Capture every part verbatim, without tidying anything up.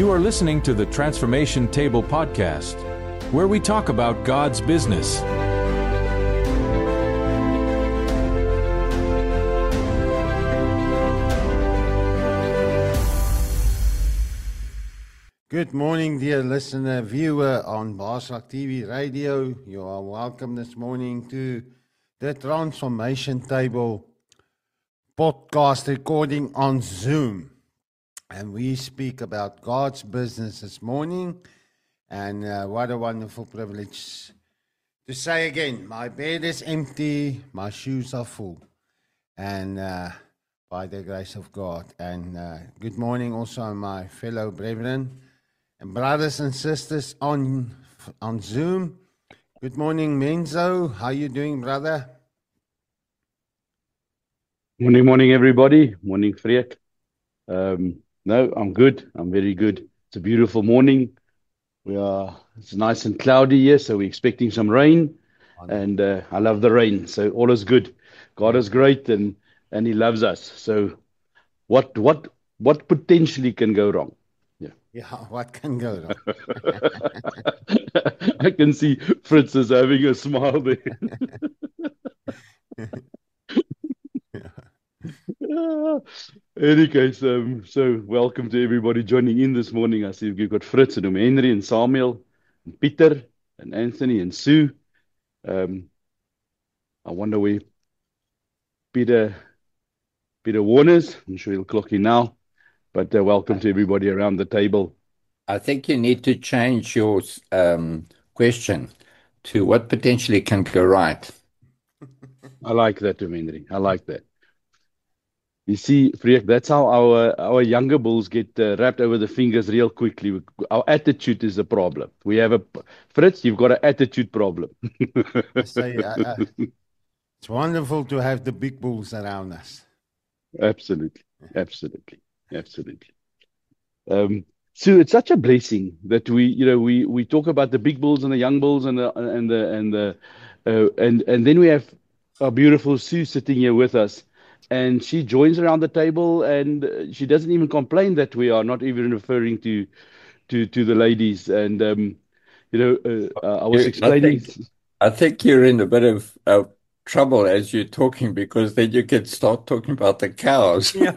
You are listening to the Transformation Table podcast, where we talk about God's business. Good morning, dear listener, viewer on Baasrak T V Radio. You are welcome this morning to the Transformation Table podcast recording on Zoom. And we speak about God's business this morning. And uh, what a wonderful privilege to say again, my bed is empty, my shoes are full. And uh, by the grace of God. And uh, good morning also my fellow brethren and brothers and sisters on on Zoom. Good morning, Menzo. How you doing, brother? Morning, morning, everybody. Morning, Freek. Um, no, I'm good. I'm very good. It's a beautiful morning. We are. It's nice and cloudy here, so we're expecting some rain. And uh, I love the rain, so all is good. God is great, and and He loves us. So, what what what potentially can go wrong? Yeah, what can go wrong? I can see Fritz is having a smile there. Any case, um, so welcome to everybody joining in this morning. I see we've got Fritz and Henry and Samuel and Peter and Anthony and Sue. Um, I wonder where Peter Peter Warner's. I'm sure he'll clock in now. But uh, welcome to everybody around the table. I think you need to change your um, question to what potentially can go right. I like that, Henry. I like that. You see, Freek, that's how our our younger bulls get uh, wrapped over the fingers real quickly. Our attitude is the problem. We have a Fritz. You've got an attitude problem. say, uh, uh, it's wonderful to have the big bulls around us. Absolutely, absolutely, absolutely. Um, so it's such a blessing that we, you know, we we talk about the big bulls and the young bulls and the and the and the uh, and and then we have our beautiful Sue sitting here with us. And she joins around the table, and she doesn't even complain that we are not even referring to to, to the ladies. And um, you know, uh, I was explaining. I think, I think you're in a bit of uh, trouble as you're talking, because then you can start talking about the cows. Yeah.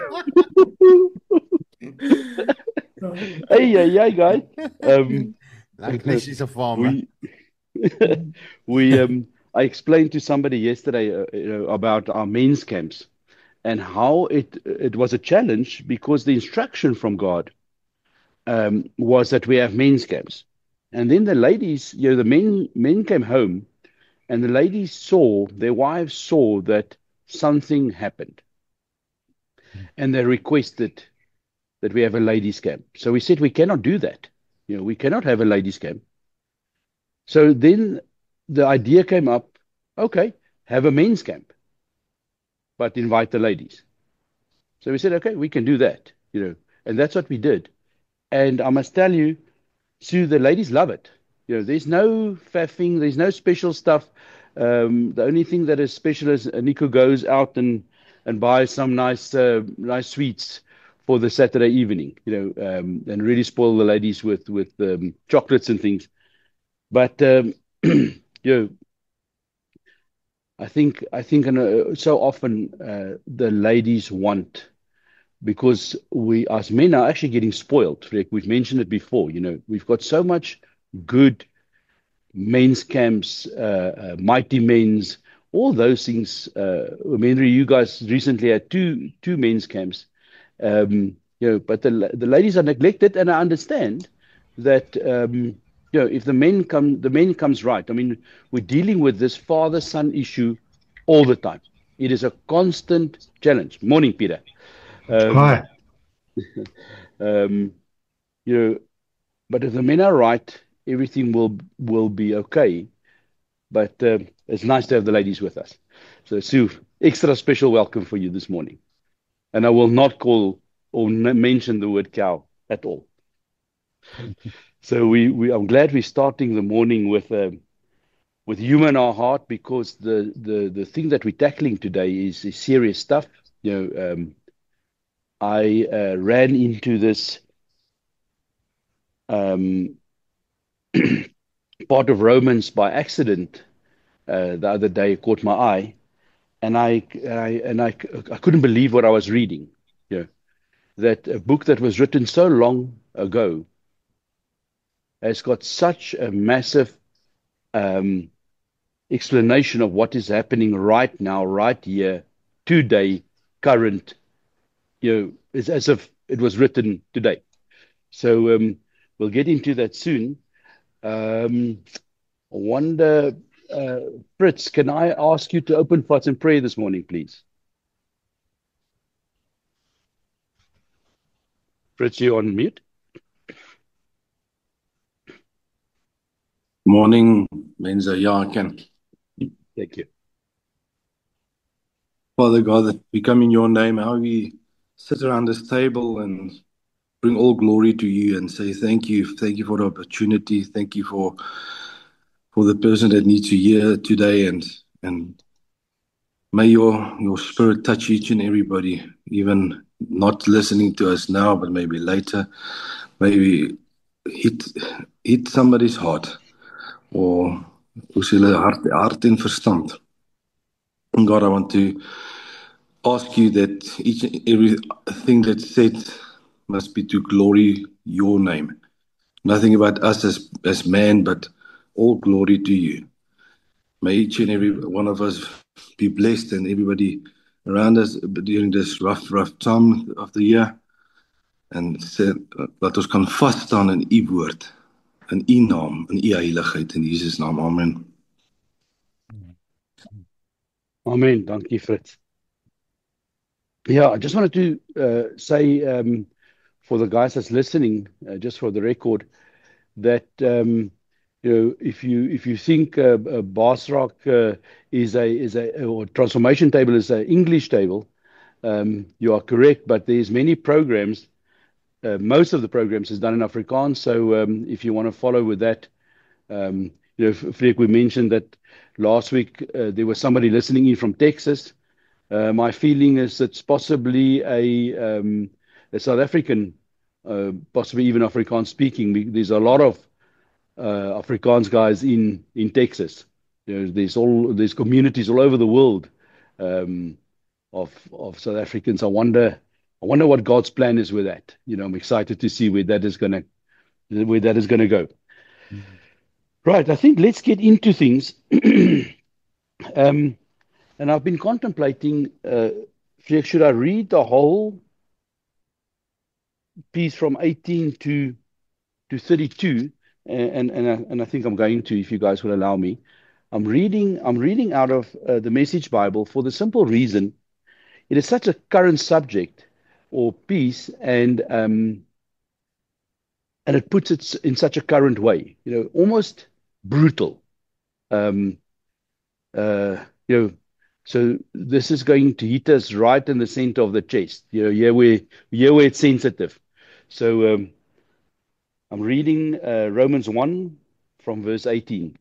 hey, yeah, yeah, guys. Um, like this is a farmer. We, we um. I explained to somebody yesterday uh, you know, about our men's camps and how it it was a challenge, because the instruction from God um, was that we have men's camps. And then the ladies, you know, the men men came home, and the ladies saw, their wives saw that something happened. And they requested that we have a ladies' camp. So we said, we cannot do that. You know, we cannot have a ladies' camp. So then the idea came up, okay, have a men's camp, but invite the ladies. So we said, okay, we can do that, you know, and that's what we did. And I must tell you, Sue, the ladies love it. You know, there's no faffing, there's no special stuff. Um, the only thing that is special is Nico goes out and, and buys some nice, uh, nice sweets for the Saturday evening, you know, um, and really spoil the ladies with, with um, chocolates and things. But, um, you know, I think I think uh, so often uh, the ladies want, because we as men are actually getting spoiled. We've mentioned it before. You know, we've got so much good men's camps, uh, uh, mighty men's, all those things. Uh, Henry, you guys recently had two two men's camps. Um, you know, but the the ladies are neglected, and I understand that. Um, You know, if the men come, the men comes right. I mean, we're dealing with this father-son issue all the time. It is a constant challenge. Morning, Peter. Um, Hi. um, you know, but if the men are right, everything will will be okay. But uh, it's nice to have the ladies with us. So, Sue, extra special welcome for you this morning. And I will not call or n- mention the word cow at all. So we, we, I'm glad we're starting the morning with um, with humor in our heart, because the, the, the thing that we're tackling today is, is serious stuff. You know, um, I uh, ran into this um, part of Romans by accident uh, the other day. It caught my eye, and I, I and I, I couldn't believe what I was reading. You know, that a book that was written so long ago has got such a massive um, explanation of what is happening right now, right here, today, current. You know, it's as if it was written today. So um, we'll get into that soon. Um, I wonder, uh, Fritz, can I ask you to open for us in prayer this morning, please? Fritz, you on mute? Morning, Menza. Yeah, I can. Thank you. Father God, that we come in your name, how we sit around this table and bring all glory to you and say thank you. Thank you for the opportunity. Thank you for for the person that needs to hear today, and and may your your spirit touch each and everybody, even not listening to us now, but maybe later. Maybe hit hit somebody's heart, or hoe sê hulle hart, hart en verstand. And God, I want to ask you that each and everything that's said must be to glory your name. Nothing about us as, as man, but all glory to you. May each and every one of us be blessed, and everybody around us during this rough, rough time of the year. And sê, laat ons kan vas staan in u woord, in u naam, in u heiligheid, in Jesus naam. Amen. Amen. Thank you, Fritz. Yeah, I just wanted to uh, say um, for the guys that's listening, uh, just for the record, that um, you know, if you if you think uh, uh, Basrock uh, is a is a or transformation table is an English table, um, you are correct. But there's many programs. Uh, most of the programs is done in Afrikaans. So um, if you want to follow with that, um, you know, Freek, we mentioned that last week uh, there was somebody listening in from Texas. Uh, my feeling is it's possibly a, um, a South African, uh, possibly even Afrikaans speaking. There's a lot of uh, Afrikaans guys in in Texas. You know, there's all there's communities all over the world um, of of South Africans. I wonder I wonder what God's plan is with that. You know, I'm excited to see where that is gonna where that is gonna go. Mm-hmm. Right, I think let's get into things. um, And I've been contemplating, uh, should I read the whole piece from eighteen to to thirty-two? And and I, and I think I'm going to, if you guys will allow me. I'm reading I'm reading out of uh, the Message Bible for the simple reason it is such a current subject or piece, and um, and it puts it in such a current way, you know, almost brutal. Um, uh, you know. So this is going to hit us right in the center of the chest. You know, here where, here where it's sensitive. So um, I'm reading uh, Romans one from verse eighteen.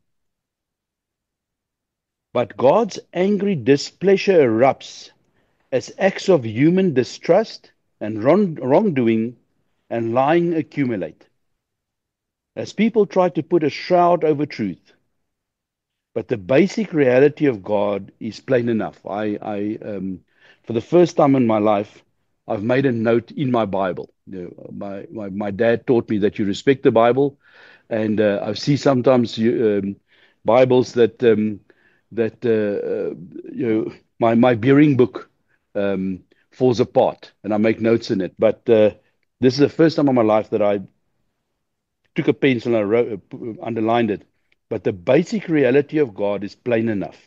But God's angry displeasure erupts as acts of human distrust and wrong, wrongdoing and lying accumulate. As people try to put a shroud over truth. But the basic reality of God is plain enough. I, I um, for the first time in my life, I've made a note in my Bible. You know, my, my my dad taught me that you respect the Bible, and uh, I see sometimes you, um, Bibles that um, that uh, uh, you know my my bearing book um, falls apart, and I make notes in it. But uh, this is the first time in my life that I took a pencil and I wrote, uh, underlined it. But the basic reality of God is plain enough.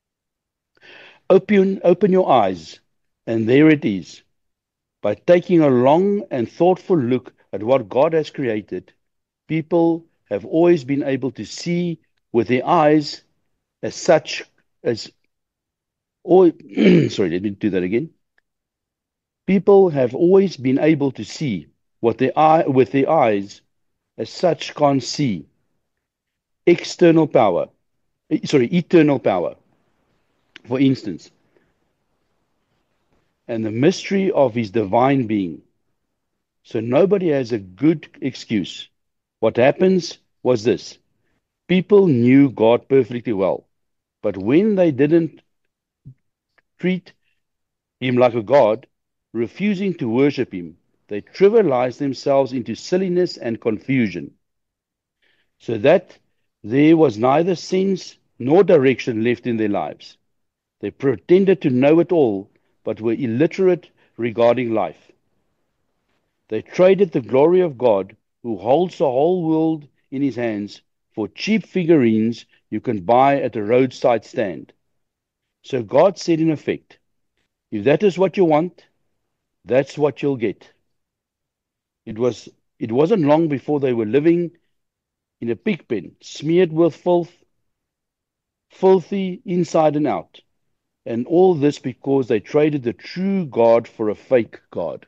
Open, open your eyes, and there it is. By taking a long and thoughtful look at what God has created, people have always been able to see with their eyes as such as. Or, sorry, let me do that again. People have always been able to see what their eye with their eyes as such can't see. External power, sorry, eternal power, for instance, and the mystery of his divine being. So nobody has a good excuse What happens was this. People knew God perfectly well, but when they didn't treat him like a god, refusing to worship him, they trivialized themselves into silliness and confusion, so that there was neither sense nor direction left in their lives. They pretended to know it all, but were illiterate regarding life. They traded the glory of God, who holds the whole world in his hands, for cheap figurines you can buy at a roadside stand. So God said in effect, if that is what you want, that's what you'll get. It was, it wasn't long before they were living in a pig pen, smeared with filth, filthy inside and out. And all this because they traded the true God for a fake God,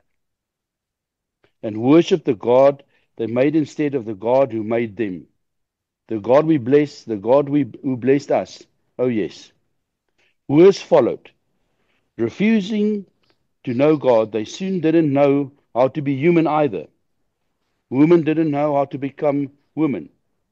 and worshipped the God they made instead of the God who made them. The God we bless, the God we, who blessed us. Oh yes. Worse followed. Refusing to know God, they soon didn't know how to be human either. Women didn't know how to become women.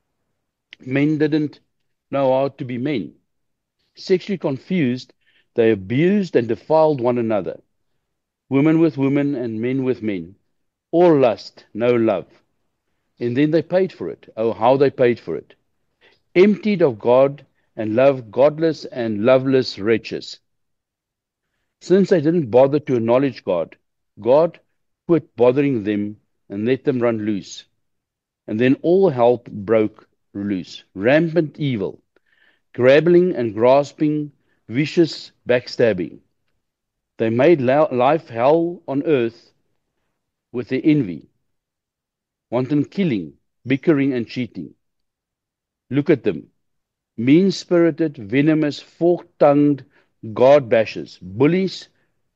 Men didn't know how to be men. Sexually confused, they abused and defiled one another. Women with women and men with men. All lust, no love. And then they paid for it. Oh, how they paid for it. Emptied of God and love, godless and loveless wretches. Since they didn't bother to acknowledge God, God quit bothering them and let them run loose. And then all hell broke loose. Rampant evil, grabbling and grasping, vicious backstabbing. They made life hell on earth with their envy, wanton killing, bickering and cheating. Look at them. Mean-spirited, venomous, fork-tongued God-bashers, bullies,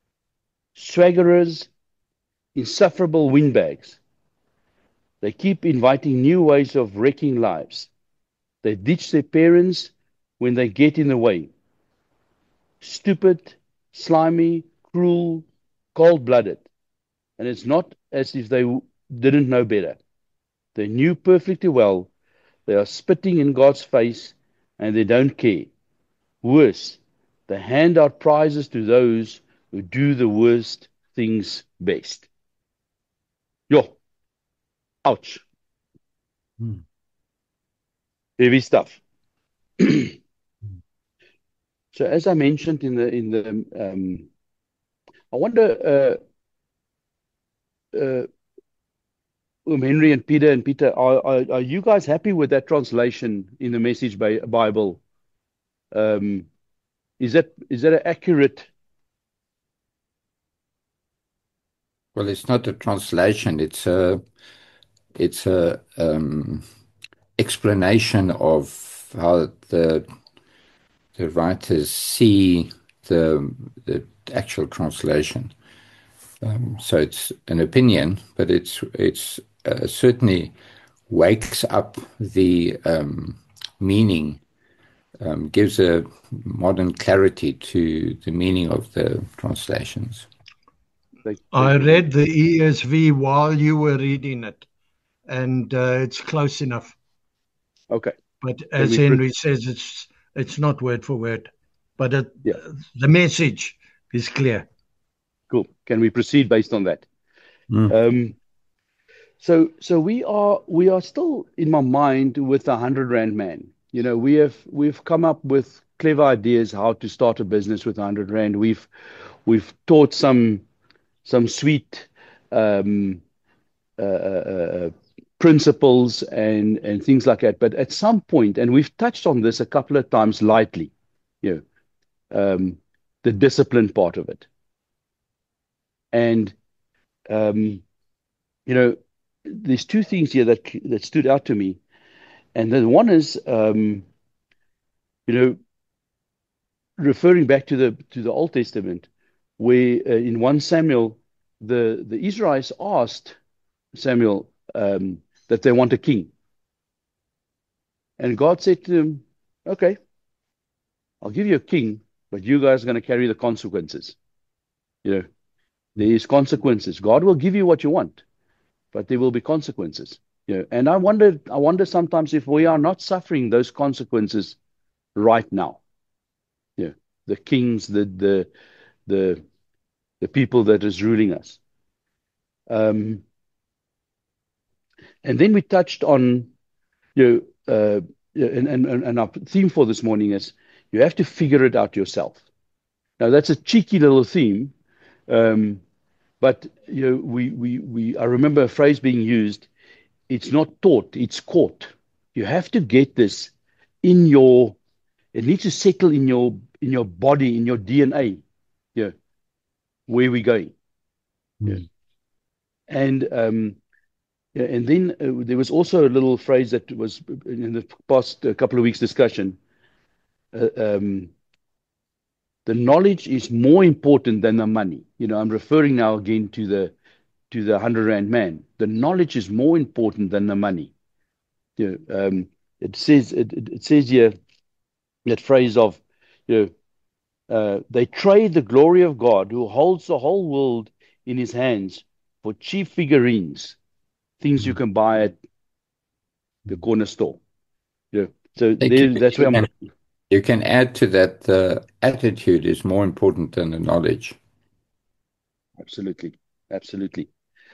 swaggerers, insufferable windbags. They keep inviting new ways of wrecking lives. They ditch their parents when they get in the way. Stupid, slimy, cruel, cold-blooded. And it's not as if they didn't know better. They knew perfectly well they are spitting in God's face and they don't care. Worse, they hand out prizes to those who do the worst things best. Yo, ouch. Hmm. Heavy stuff. So as I mentioned in the in the um, I wonder, uh, uh, um, Henry and Peter and Peter, are, are are you guys happy with that translation in the Message Bible? Um, is that is that an accurate? Well, it's not a translation. It's a it's a um, explanation of how the the writers see the the actual translation. Um, so it's an opinion, but it's it's uh, certainly wakes up the um, meaning, um, gives a modern clarity to the meaning of the translations. Like, I read the E S V while you were reading it, and uh, it's close enough. Okay. But as Henry says, it's it's not word for word, but it, yeah. the message is clear. Cool. Can we proceed based on that? Mm. Um, so so we are we are still in my mind with the hundred rand man. You know, we have we've come up with clever ideas how to start a business with a hundred rand. We've we've taught some some sweet um, uh, uh, principles and and things like that. But at some point, and we've touched on this a couple of times lightly, you know, um, the discipline part of it. And, um, you know, there's two things here that that stood out to me. And then one is, um, you know, referring back to the to the Old Testament, where uh, in First Samuel, the, the Israelites asked Samuel um, that they want a king. And God said to them, okay, I'll give you a king, but you guys are going to carry the consequences. You know, there is consequences. God will give you what you want, but there will be consequences. You know, and I wonder, I wonder sometimes if we are not suffering those consequences right now. You know, the kings, the the the the people that is ruling us. Um, and then we touched on, you know, uh, and, and, and our theme for this morning is you have to figure it out yourself. Now that's a cheeky little theme, um, but you know, we we we I remember a phrase being used. It's not taught; it's caught. You have to get this in your. It needs to settle in your in your body, in your D N A. Yeah, where we're going. Yeah, and um, yeah, and then uh, there was also a little phrase that was in the past uh, couple of weeks discussion. Uh, um, the knowledge is more important than the money. You know, I'm referring now again to the to the hundred rand man. The knowledge is more important than the money. You know, um, it says it, it, it says here that phrase of, you know, uh, they trade the glory of God, who holds the whole world in His hands, for cheap figurines, things you can buy at the corner store. Yeah. So Hey, there, can- that's where I'm. can- You can add to that the attitude is more important than the knowledge. Absolutely, absolutely.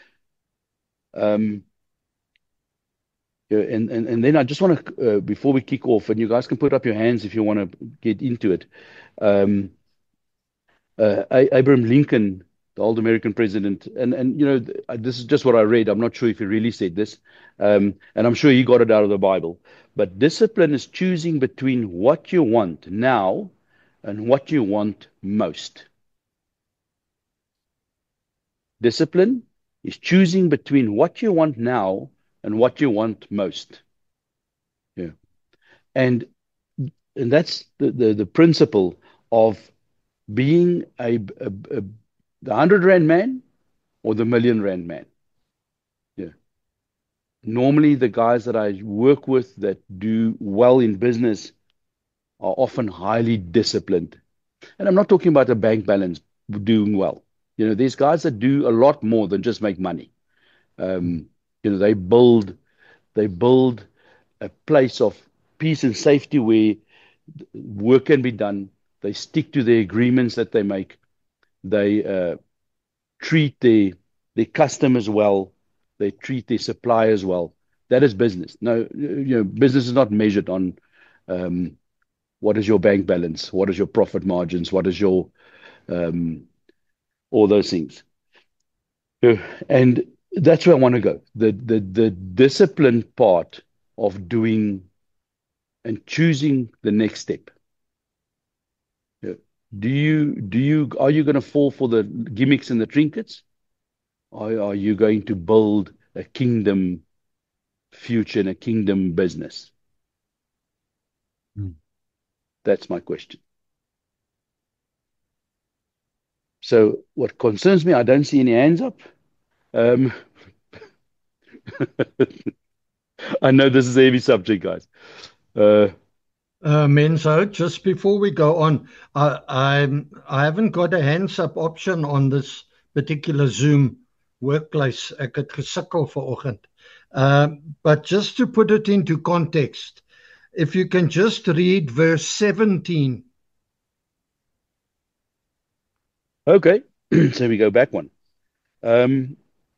Um, yeah, and, and and then I just want to, uh, before we kick off, and you guys can put up your hands if you want to get into it. Um, uh, A- Abraham Lincoln, the old American president, and and you know, th- uh, this is just what I read. I'm not sure if he really said this, um, and I'm sure he got it out of the Bible. But discipline is choosing between what you want now and what you want most. Discipline is choosing between what you want now and what you want most. Yeah. And and that's the, the, the principle of being a, a, a the hundred rand man or the million rand man. Yeah. Normally the guys that I work with that do well in business are often highly disciplined. And I'm not talking about a bank balance doing well. You know, there's guys that do a lot more than just make money. Um, you know, they build they build a place of peace and safety where work can be done. They stick to the agreements that they make. They uh, treat their their customers well. They treat their suppliers well. That is business. No, you know, business is not measured on um, what is your bank balance, what is your profit margins, what is your um, all those things. Yeah. And that's where I want to go. The the the discipline part of doing and choosing the next step. Yeah. Do you do you are you going to fall for the gimmicks and the trinkets? Or are you going to build a kingdom future and a kingdom business? Mm. That's my question. So what concerns me, I don't see any hands up. Um, I know this is a heavy subject, guys. Uh, Uh, Menzo, just before we go on, I, I'm, I haven't got a hands up option on this particular Zoom workplace. Ek het gesukkel vanoggend. Um, but just to put it into context, if you can just read verse seventeen. okay, so we go back one. Um,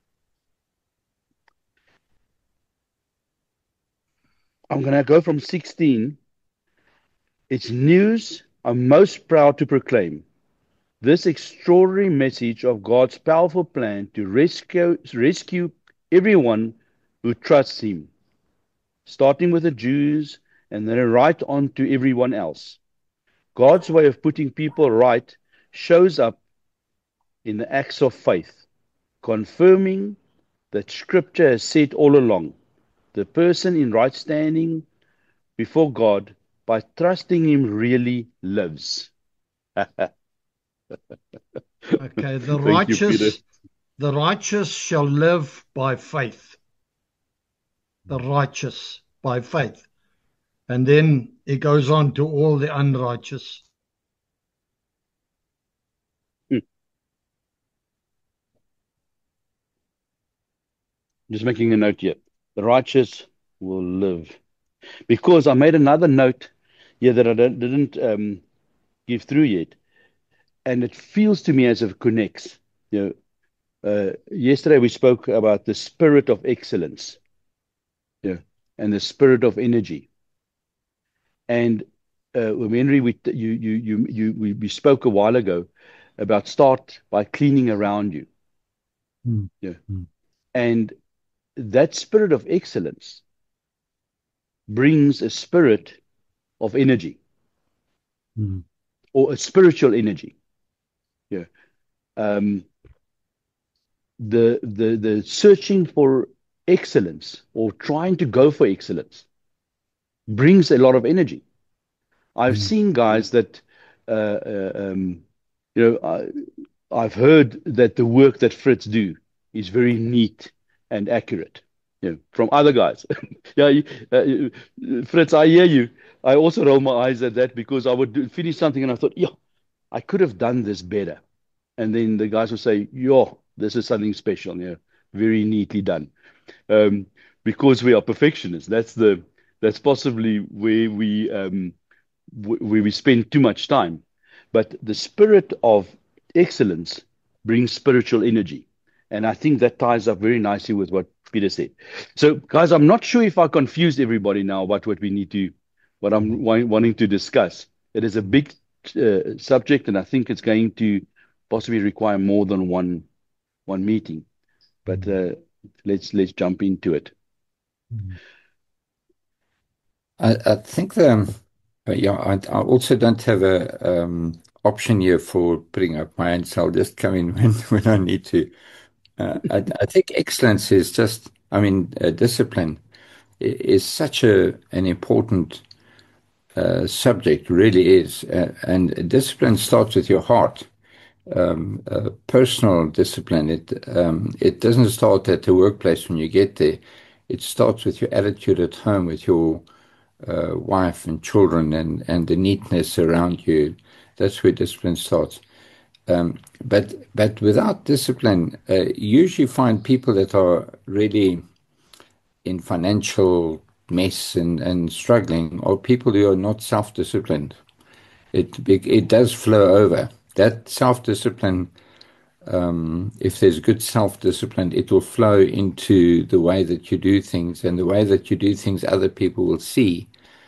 I'm going to go from sixteen. It's news I'm most proud to proclaim. This extraordinary message of God's powerful plan to rescue, rescue everyone who trusts Him, starting with the Jews and then right on to everyone else. God's way of putting people right shows up in the acts of faith, confirming that Scripture has said all along. The person in right standing before God by trusting Him really lives. Okay, the Thank you, Peter. righteous, the righteous shall live by faith. The righteous by faith. And then it goes on to all the unrighteous. Just making a note here. The righteous will live. Because I made another note here that I don't, didn't um, give through yet, and it feels to me as if it connects. You know, uh, yesterday we spoke about the spirit of excellence, yeah, and the spirit of energy. And uh, Henry, we you you you you we, we spoke a while ago about start by cleaning around you, Mm. yeah, Mm. and that spirit of excellence brings a spirit of energy Mm. or a spiritual energy. Yeah. Um, the the the searching for excellence or trying to go for excellence brings a lot of energy. I've Mm. seen guys that, uh, uh, um, you know, I, I've heard that the work that Fritz do is very neat and accurate. You know, from other guys. Yeah, you- uh, you- Fritz, I hear you. I also roll my eyes at that because I would do, finish something and I thought, yeah, I could have done this better. And then the guys would say, yo, this is something special, you know, very neatly done. Um, because we are perfectionists. That's the that's possibly where we um, w- where we spend too much time. But the spirit of excellence brings spiritual energy. And I think that ties up very nicely with what Peter said. So, guys, I'm not sure if I confused everybody now about what we need to, what I'm wa- wanting to discuss. It is a big uh, subject, and I think it's going to possibly require more than one one meeting. But uh, let's let's jump into it. Mm. I, I think the uh, yeah, I, I also don't have a um, option here for putting up my hand, so I'll just come in when, when I need to. Uh, I, I think excellence is just, I mean, uh, discipline i- is such a an important uh, subject, really is. Uh, and discipline starts with your heart. Um, uh, personal discipline. It um, it doesn't start at the workplace when you get there. It starts with your attitude at home, with your uh, wife and children, and and the neatness around you. That's where discipline starts. Um, but but without discipline, uh, you usually find people that are really in financial mess and, and struggling, or people who are not self-disciplined. It it does flow over. That self-discipline, um, if there's good self-discipline, it will flow into the way that you do things, and the way that you do things, other people will see,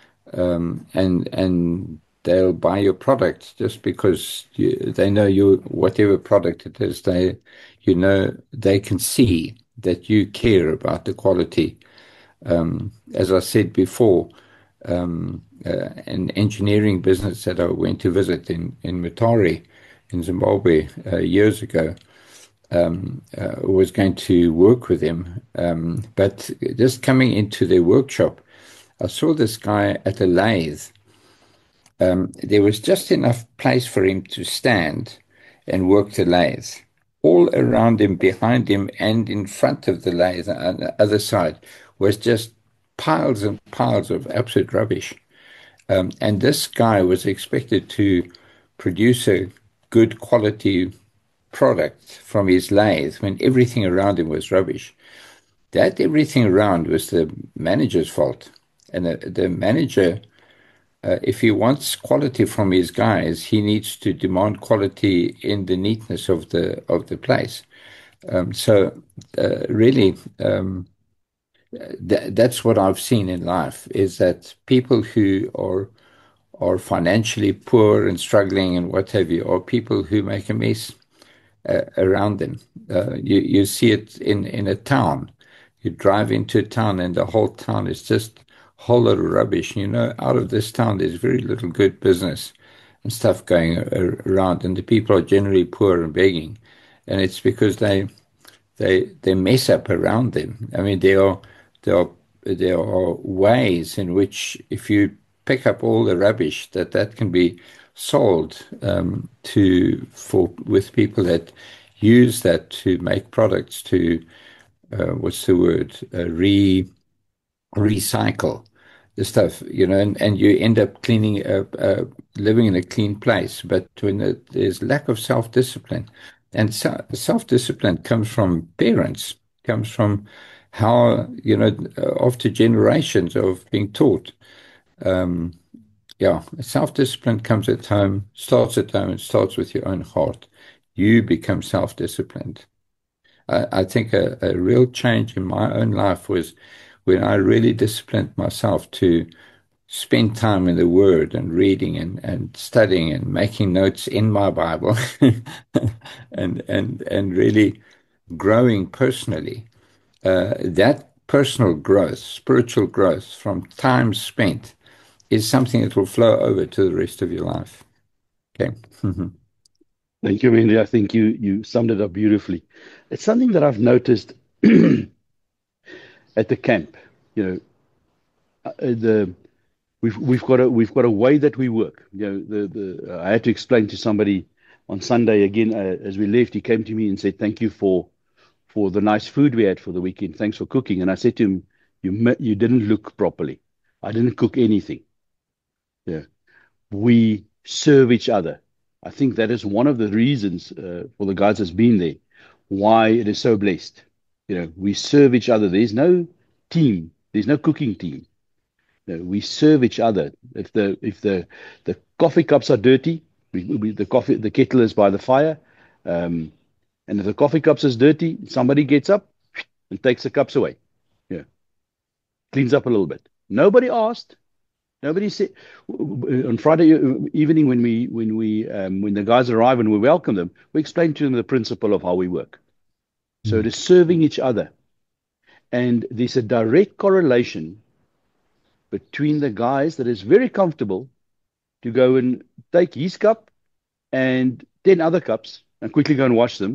um, and and they'll buy your product just because you, they know you, whatever product it is, they, you know, they can see that you care about the quality. Um, as I said before, um, uh, an engineering business that I went to visit in, in Mutare in Zimbabwe uh, years ago, um, uh, was going to work with him. Um, but just coming into their workshop, I saw this guy at a lathe. Um, there was just enough place for him to stand and work the lathe. All around him, behind him, and in front of the lathe on the other side was just piles and piles of absolute rubbish. Um, and this guy was expected to produce a good quality product from his lathe when everything around him was rubbish. That everything around was the manager's fault. And the, the manager, uh, if he wants quality from his guys, he needs to demand quality in the neatness of the of the place. Um, so, uh, really, um, th- that's what I've seen in life: is that people who are are financially poor and struggling and what have you, or people who make a mess uh, around them. Uh, you you see it in in a town. You drive into a town and the whole town is just a whole lot of rubbish. You know, out of this town, there's very little good business and stuff going around, and the people are generally poor and begging, and it's because they they they mess up around them. I mean, there are there are there are ways in which if you pick up all the rubbish, that that can be sold um, to for with people that use that to make products to uh, what's the word uh, re recycle the stuff, you know, and, and you end up cleaning up, uh, living in a clean place. But when the, there's lack of self-discipline, and so, self-discipline comes from parents, comes from how, you know, after generations of being taught, um, yeah, self-discipline comes at home, starts at home, it starts with your own heart. You become self-disciplined. I, I think a, a real change in my own life was when I really disciplined myself to spend time in the Word and reading and, and studying and making notes in my Bible and and and really growing personally. Uh, that personal growth, spiritual growth from time spent is something that will flow over to the rest of your life. Okay. Thank you, Mandy. I think you you summed it up beautifully. It's something that I've noticed at the camp. You know, uh, the we've we've got a we've got a way that we work. You know, the the uh, I had to explain to somebody on Sunday again uh, as we left. He came to me and said, "Thank you for for the nice food we had for the weekend. Thanks for cooking." And I said to him, "You ma- you didn't look properly. I didn't cook anything. Yeah, we serve each other." I think that is one of the reasons uh, for the guys that's been there, why it is so blessed. You know, we serve each other. There's no team. There's no cooking team. You know, we serve each other. If the if the the coffee cups are dirty, we, we, the coffee the kettle is by the fire, um, and if the coffee cups is dirty, somebody gets up and takes the cups away. Yeah, cleans up a little bit. Nobody asked. Nobody said on Friday evening when we when we um, when the guys arrive and we welcome them, we explain to them the principle of how we work. So it is serving each other, and there's a direct correlation between the guys that is very comfortable to go and take his cup and ten other cups and quickly go and wash them,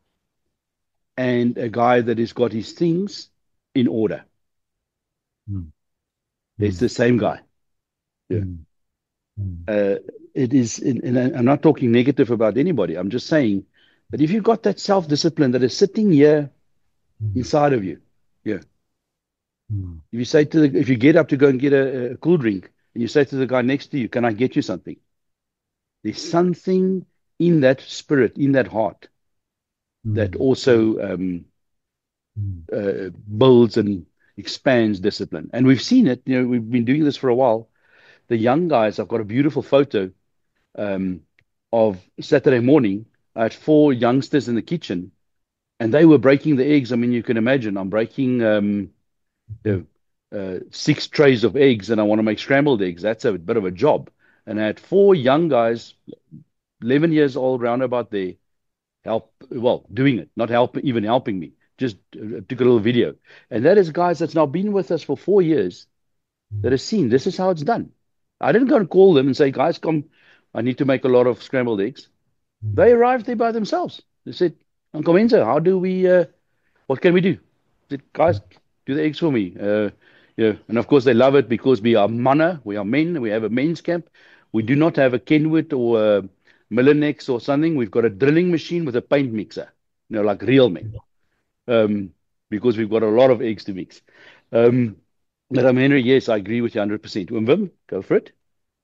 and a guy that has got his things in order. Mm. It's the same guy. Yeah. Mm. Mm. Uh, it is, and I'm not talking negative about anybody. I'm just saying that if you've got that self-discipline that is sitting here Mm. inside of you, yeah. Mm. If you say to the, if you get up to go and get a, a cool drink, and you say to the guy next to you, "Can I get you something?" There's something in that spirit, in that heart, Mm. that also um, Mm. uh, builds and expands discipline. And we've seen it. You know, we've been doing this for a while. The young guys, I've got a beautiful photo um, of Saturday morning. I had four youngsters in the kitchen, and they were breaking the eggs. I mean, you can imagine, I'm breaking um, you know, uh, six trays of eggs, and I want to make scrambled eggs. That's a bit of a job. And I had four young guys, eleven years old, round about there, help, well, doing it, not help, even helping me. Just uh, took a little video. And that is guys that's now been with us for four years that has seen this is how it's done. I didn't go and call them and say, "Guys, come, I need to make a lot of scrambled eggs." They arrived there by themselves. They said, "Uncle Menzo, how do we, uh, what can we do?" I said, "Guys, do the eggs for me." Uh, yeah. And of course, they love it because we are manna, we are men, we have a men's camp. We do not have a Kenwood or a Millinex or something. We've got a drilling machine with a paint mixer, you know, like real men, um, because we've got a lot of eggs to mix. Um, but I'm Henry, yes, I agree with you one hundred percent. Wim Wim, go for it.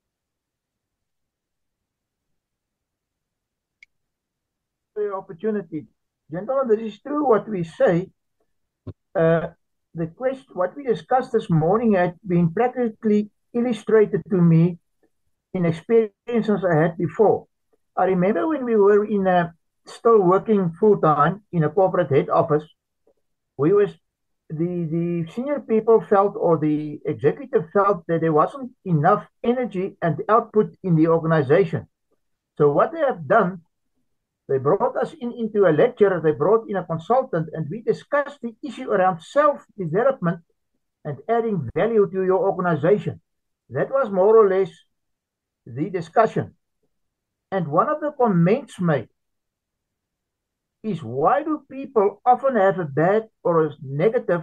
The opportunity. Gentlemen, it is true what we say. Uh, the question, what we discussed this morning had been practically illustrated to me in experiences I had before. I remember when we were in a, still working full-time in a corporate head office, we was the, the senior people felt, or the executive felt, that there wasn't enough energy and output in the organization. So what they have done, they brought us in into a lecture, they brought in a consultant, and we discussed the issue around self-development and adding value to your organization. That was more or less the discussion. And one of the comments made is, why do people often have a bad or a negative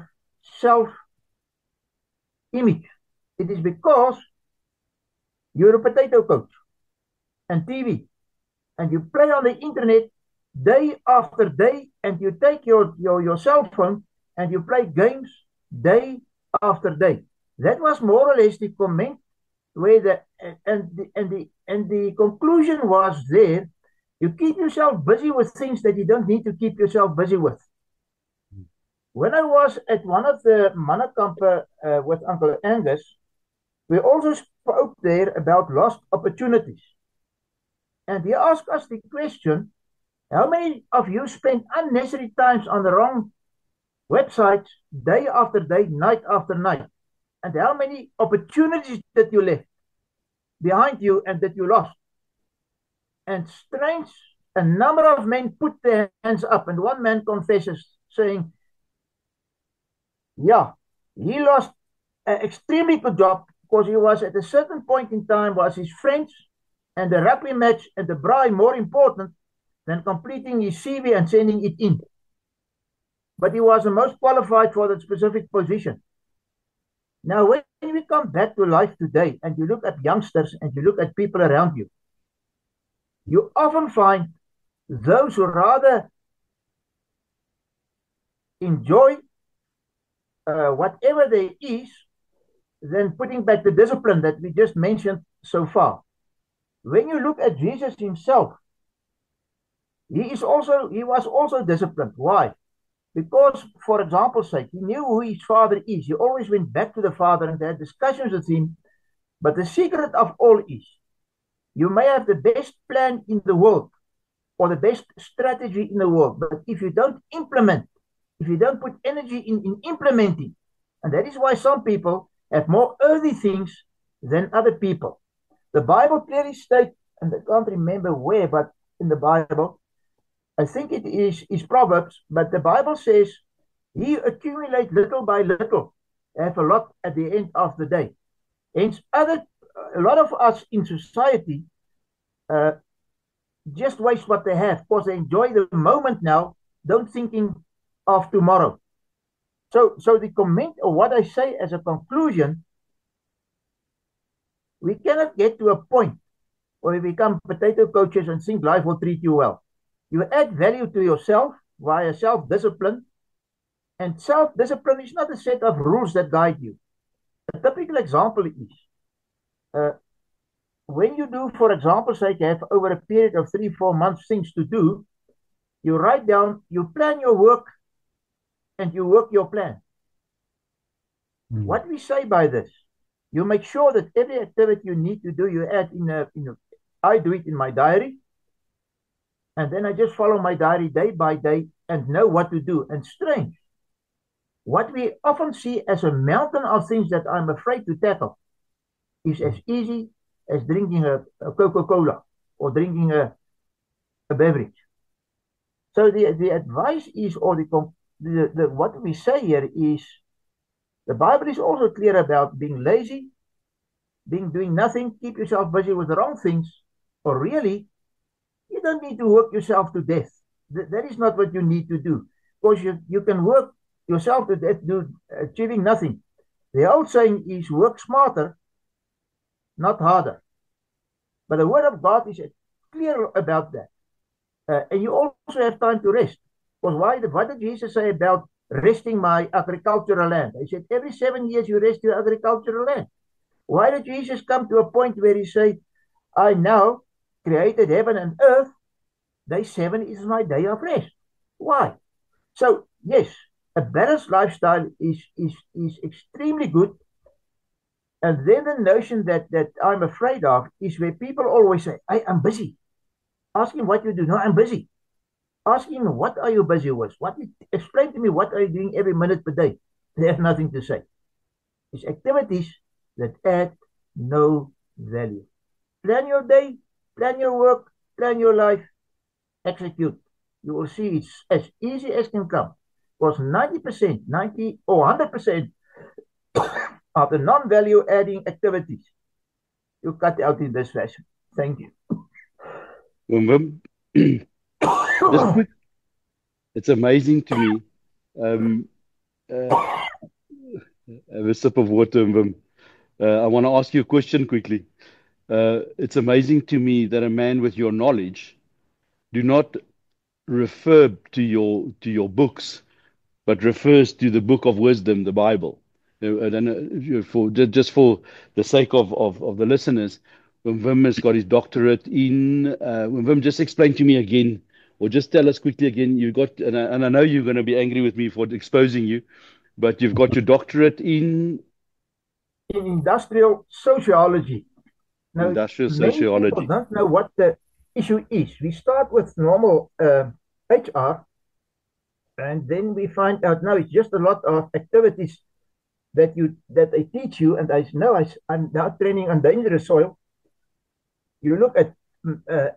self-image? It is because you're a potato coach and T V, and you play on the internet day after day, and you take your, your, your cell phone and you play games day after day. That was more or less the comment, where the and the and the and the conclusion was there. You keep yourself busy with things that you don't need to keep yourself busy with. When I was at one of the Mannekampe uh, with Uncle Angus, we also spoke there about lost opportunities. And he asked us the question, how many of you spend unnecessary times on the wrong websites day after day, night after night? And how many opportunities that you left behind you and that you lost? And strange, a number of men put their hands up, and one man confesses, saying, yeah, he lost an extremely good job because he was at a certain point in time was his friends and the rugby match and the braai more important than completing his C V and sending it in. But he was the most qualified for that specific position. Now, when we come back to life today and you look at youngsters and you look at people around you, you often find those who rather enjoy uh, whatever there is than putting back the discipline that we just mentioned so far. When you look at Jesus himself, he is also he was also disciplined. Why? Because, for example's sake, he knew who his father is. He always went back to the father and had discussions with him. But the secret of all is, you may have the best plan in the world or the best strategy in the world, but if you don't implement, if you don't put energy in, in implementing, and that is why some people have more earthly things than other people. The Bible clearly states, and I can't remember where, but in the Bible, I think it is, is Proverbs, but the Bible says, he accumulates little by little, have a lot at the end of the day. Hence, other, a lot of us in society uh, just waste what they have because they enjoy the moment now, don't thinking of tomorrow. So, so the comment or what I say as a conclusion, we cannot get to a point where we become potato coaches and think life will treat you well. You add value to yourself via self-discipline, and self-discipline is not a set of rules that guide you. A typical example is, uh, when you do, for example, say you have over a period of three, four months things to do, you write down, you plan your work, and you work your plan. Mm. What we say by this, you make sure that every activity you need to do, you add in a, in a, I do it in my diary, and then I just follow my diary day by day and know what to do. And strange, what we often see as a mountain of things that I'm afraid to tackle is as easy as drinking a, a Coca-Cola or drinking a, a beverage. So the, the advice is, or the, the, the what we say here is, the Bible is also clear about being lazy, being doing nothing, keep yourself busy with the wrong things, or really, you don't need to work yourself to death. Th that is not what you need to do, because you, you can work yourself to death do, achieving nothing. The old saying is work smarter, not harder. But the word of God is clear about that. Uh, and you also have time to rest. Because why? What did Jesus say about resting my agricultural land? He said, every seven years you rest your agricultural land. Why did Jesus come to a point where he said, I now created heaven and earth, day seven is my day of rest? Why? So, yes, a balanced lifestyle is, is, is extremely good. And then the notion that, that I'm afraid of is where people always say, I am busy. Ask him what you do. No, I'm busy. Ask him, what are you busy with? What? Explain to me, what are you doing every minute per day? They have nothing to say. It's activities that add no value. Plan your day, plan your work, plan your life, execute. You will see it's as easy as can come. Because ninety percent, ninety or one hundred percent of the non-value adding activities you cut out in this fashion. Thank you. Um, just quick, it's amazing to me. Um, uh, have a sip of water. Um, uh, I want to ask you a question quickly. Uh, it's amazing to me that a man with your knowledge do not refer to your to your books, but refers to the book of wisdom, the Bible. I don't know, for just for the sake of of, of the listeners, when Wim has got his doctorate in, uh, when Wim, just explain to me again or just tell us quickly again. You got, and I, and I know you're going to be angry with me for exposing you, but you've got your doctorate in in industrial sociology. Now, industrial many people sociology. don't know what the issue is. We start with normal uh, H R, and then we find out now it's just a lot of activities that you that they teach you. And I know I, I'm now training on dangerous soil. You look at uh,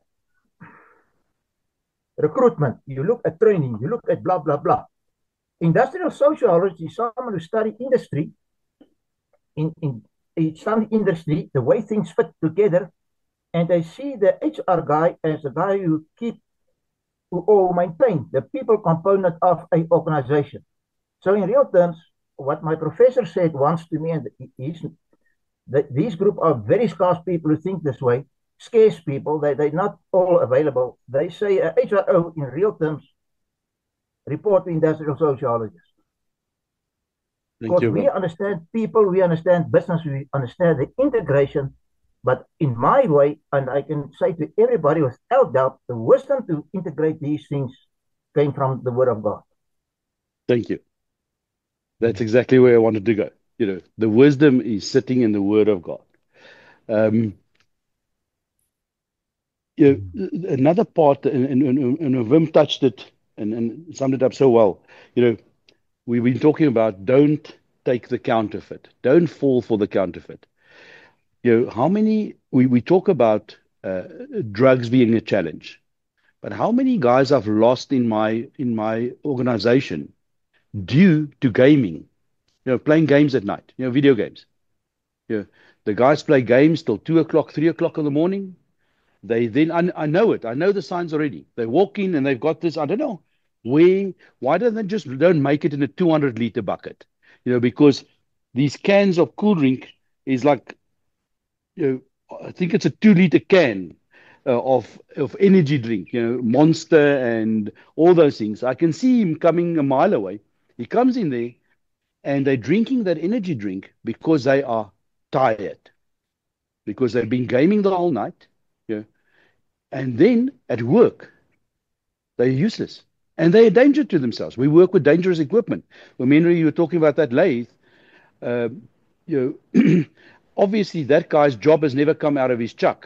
recruitment, you look at training, you look at blah blah blah. Industrial sociology is someone who study industry. In in some industry, the way things fit together, and they see the H R guy as a guy who keep who or maintain the people component of an organization. So in real terms, what my professor said once to me, and is that these group are very scarce people who think this way, scarce people. They they're not all available. They say uh, H R O in real terms report to industrial sociologists. Thank Because you. we Rob. understand people, we understand business, we understand the integration. But in my way, and I can say to everybody without doubt, the wisdom to integrate these things came from the Word of God. Thank you. That's exactly where I wanted to go. You know, the wisdom is sitting in the Word of God. Um, you know, another part, and, and, and, and Wim touched it and, and summed it up so well. You know, we've been talking about don't take the counterfeit, don't fall for the counterfeit. You know, how many we, we talk about uh, drugs being a challenge, but how many guys I've lost in my in my organization due to gaming, you know, playing games at night, you know, video games. You know, the guys play games till two o'clock, three o'clock in the morning. They then, I, I know it, I know the signs already. They walk in and they've got this, I don't know, where, why don't they just don't make it in a two hundred liter bucket? You know, because these cans of cool drink is like, you know, I think it's a two liter can uh, of of energy drink, you know, Monster and all those things. I can see him coming a mile away. He comes in there and they're drinking that energy drink because they are tired, because they've been gaming the whole night, you know, and then at work, they're useless and they're a danger to themselves. We work with dangerous equipment. When Henry, you were talking about that lathe, uh, you know, obviously that guy's job has never come out of his chuck,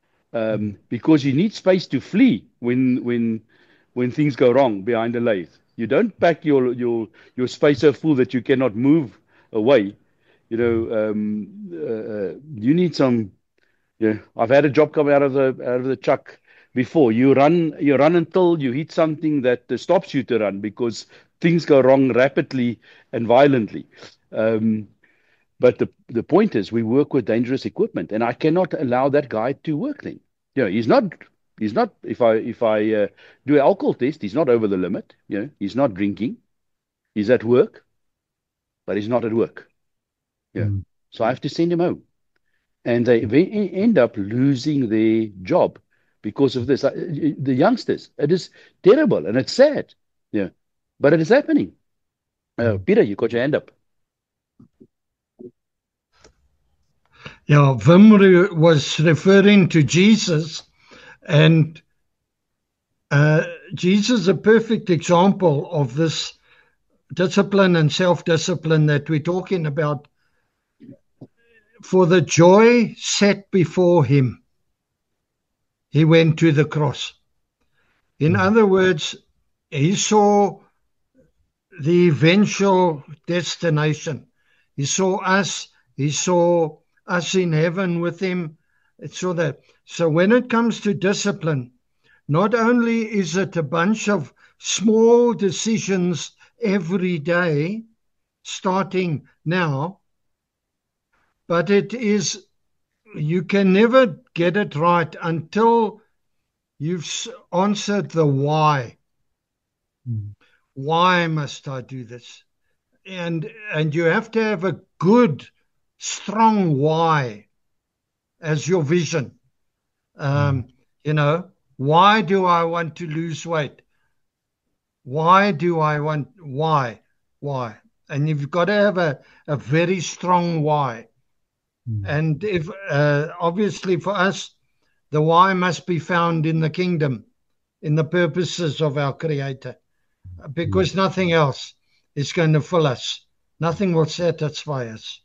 um, because you need space to flee when when when things go wrong behind the lathe. You don't pack your your your space so full that you cannot move away. You know, um, uh, you need some. Yeah, I've had a job come out of the out of the chuck before. You run you run until you hit something that uh, stops you to run because things go wrong rapidly and violently. Um, But the, the point is, we work with dangerous equipment, and I cannot allow that guy to work then. You know, he's not, he's not, if I, if I uh, do an alcohol test, he's not over the limit. You know, he's not drinking. He's at work, but he's not at work. Yeah. Mm. So I have to send him home. And they, they end up losing their job because of this. The youngsters, it is terrible and it's sad. Yeah. But it is happening. Uh, Peter, you got your hand up. Yeah, Wim was referring to Jesus, and uh, Jesus is a perfect example of this discipline and self-discipline that we're talking about. For the joy set before him, he went to the cross. In mm. other words, he saw the eventual destination. He saw us, he saw us in heaven with him. It's so that. So when it comes to discipline, not only is it a bunch of small decisions every day, starting now, but it is, you can never get it right until you've answered the why. Mm. Why must I do this? And and you have to have a good, strong why as your vision. Um, mm. You know, why do I want to lose weight? Why do I want, why, why? And you've got to have a, a very strong why. Mm. And if uh, obviously for us, the why must be found in the kingdom. in the purposes of our Creator, because nothing else is going to fill us. Nothing will satisfy us.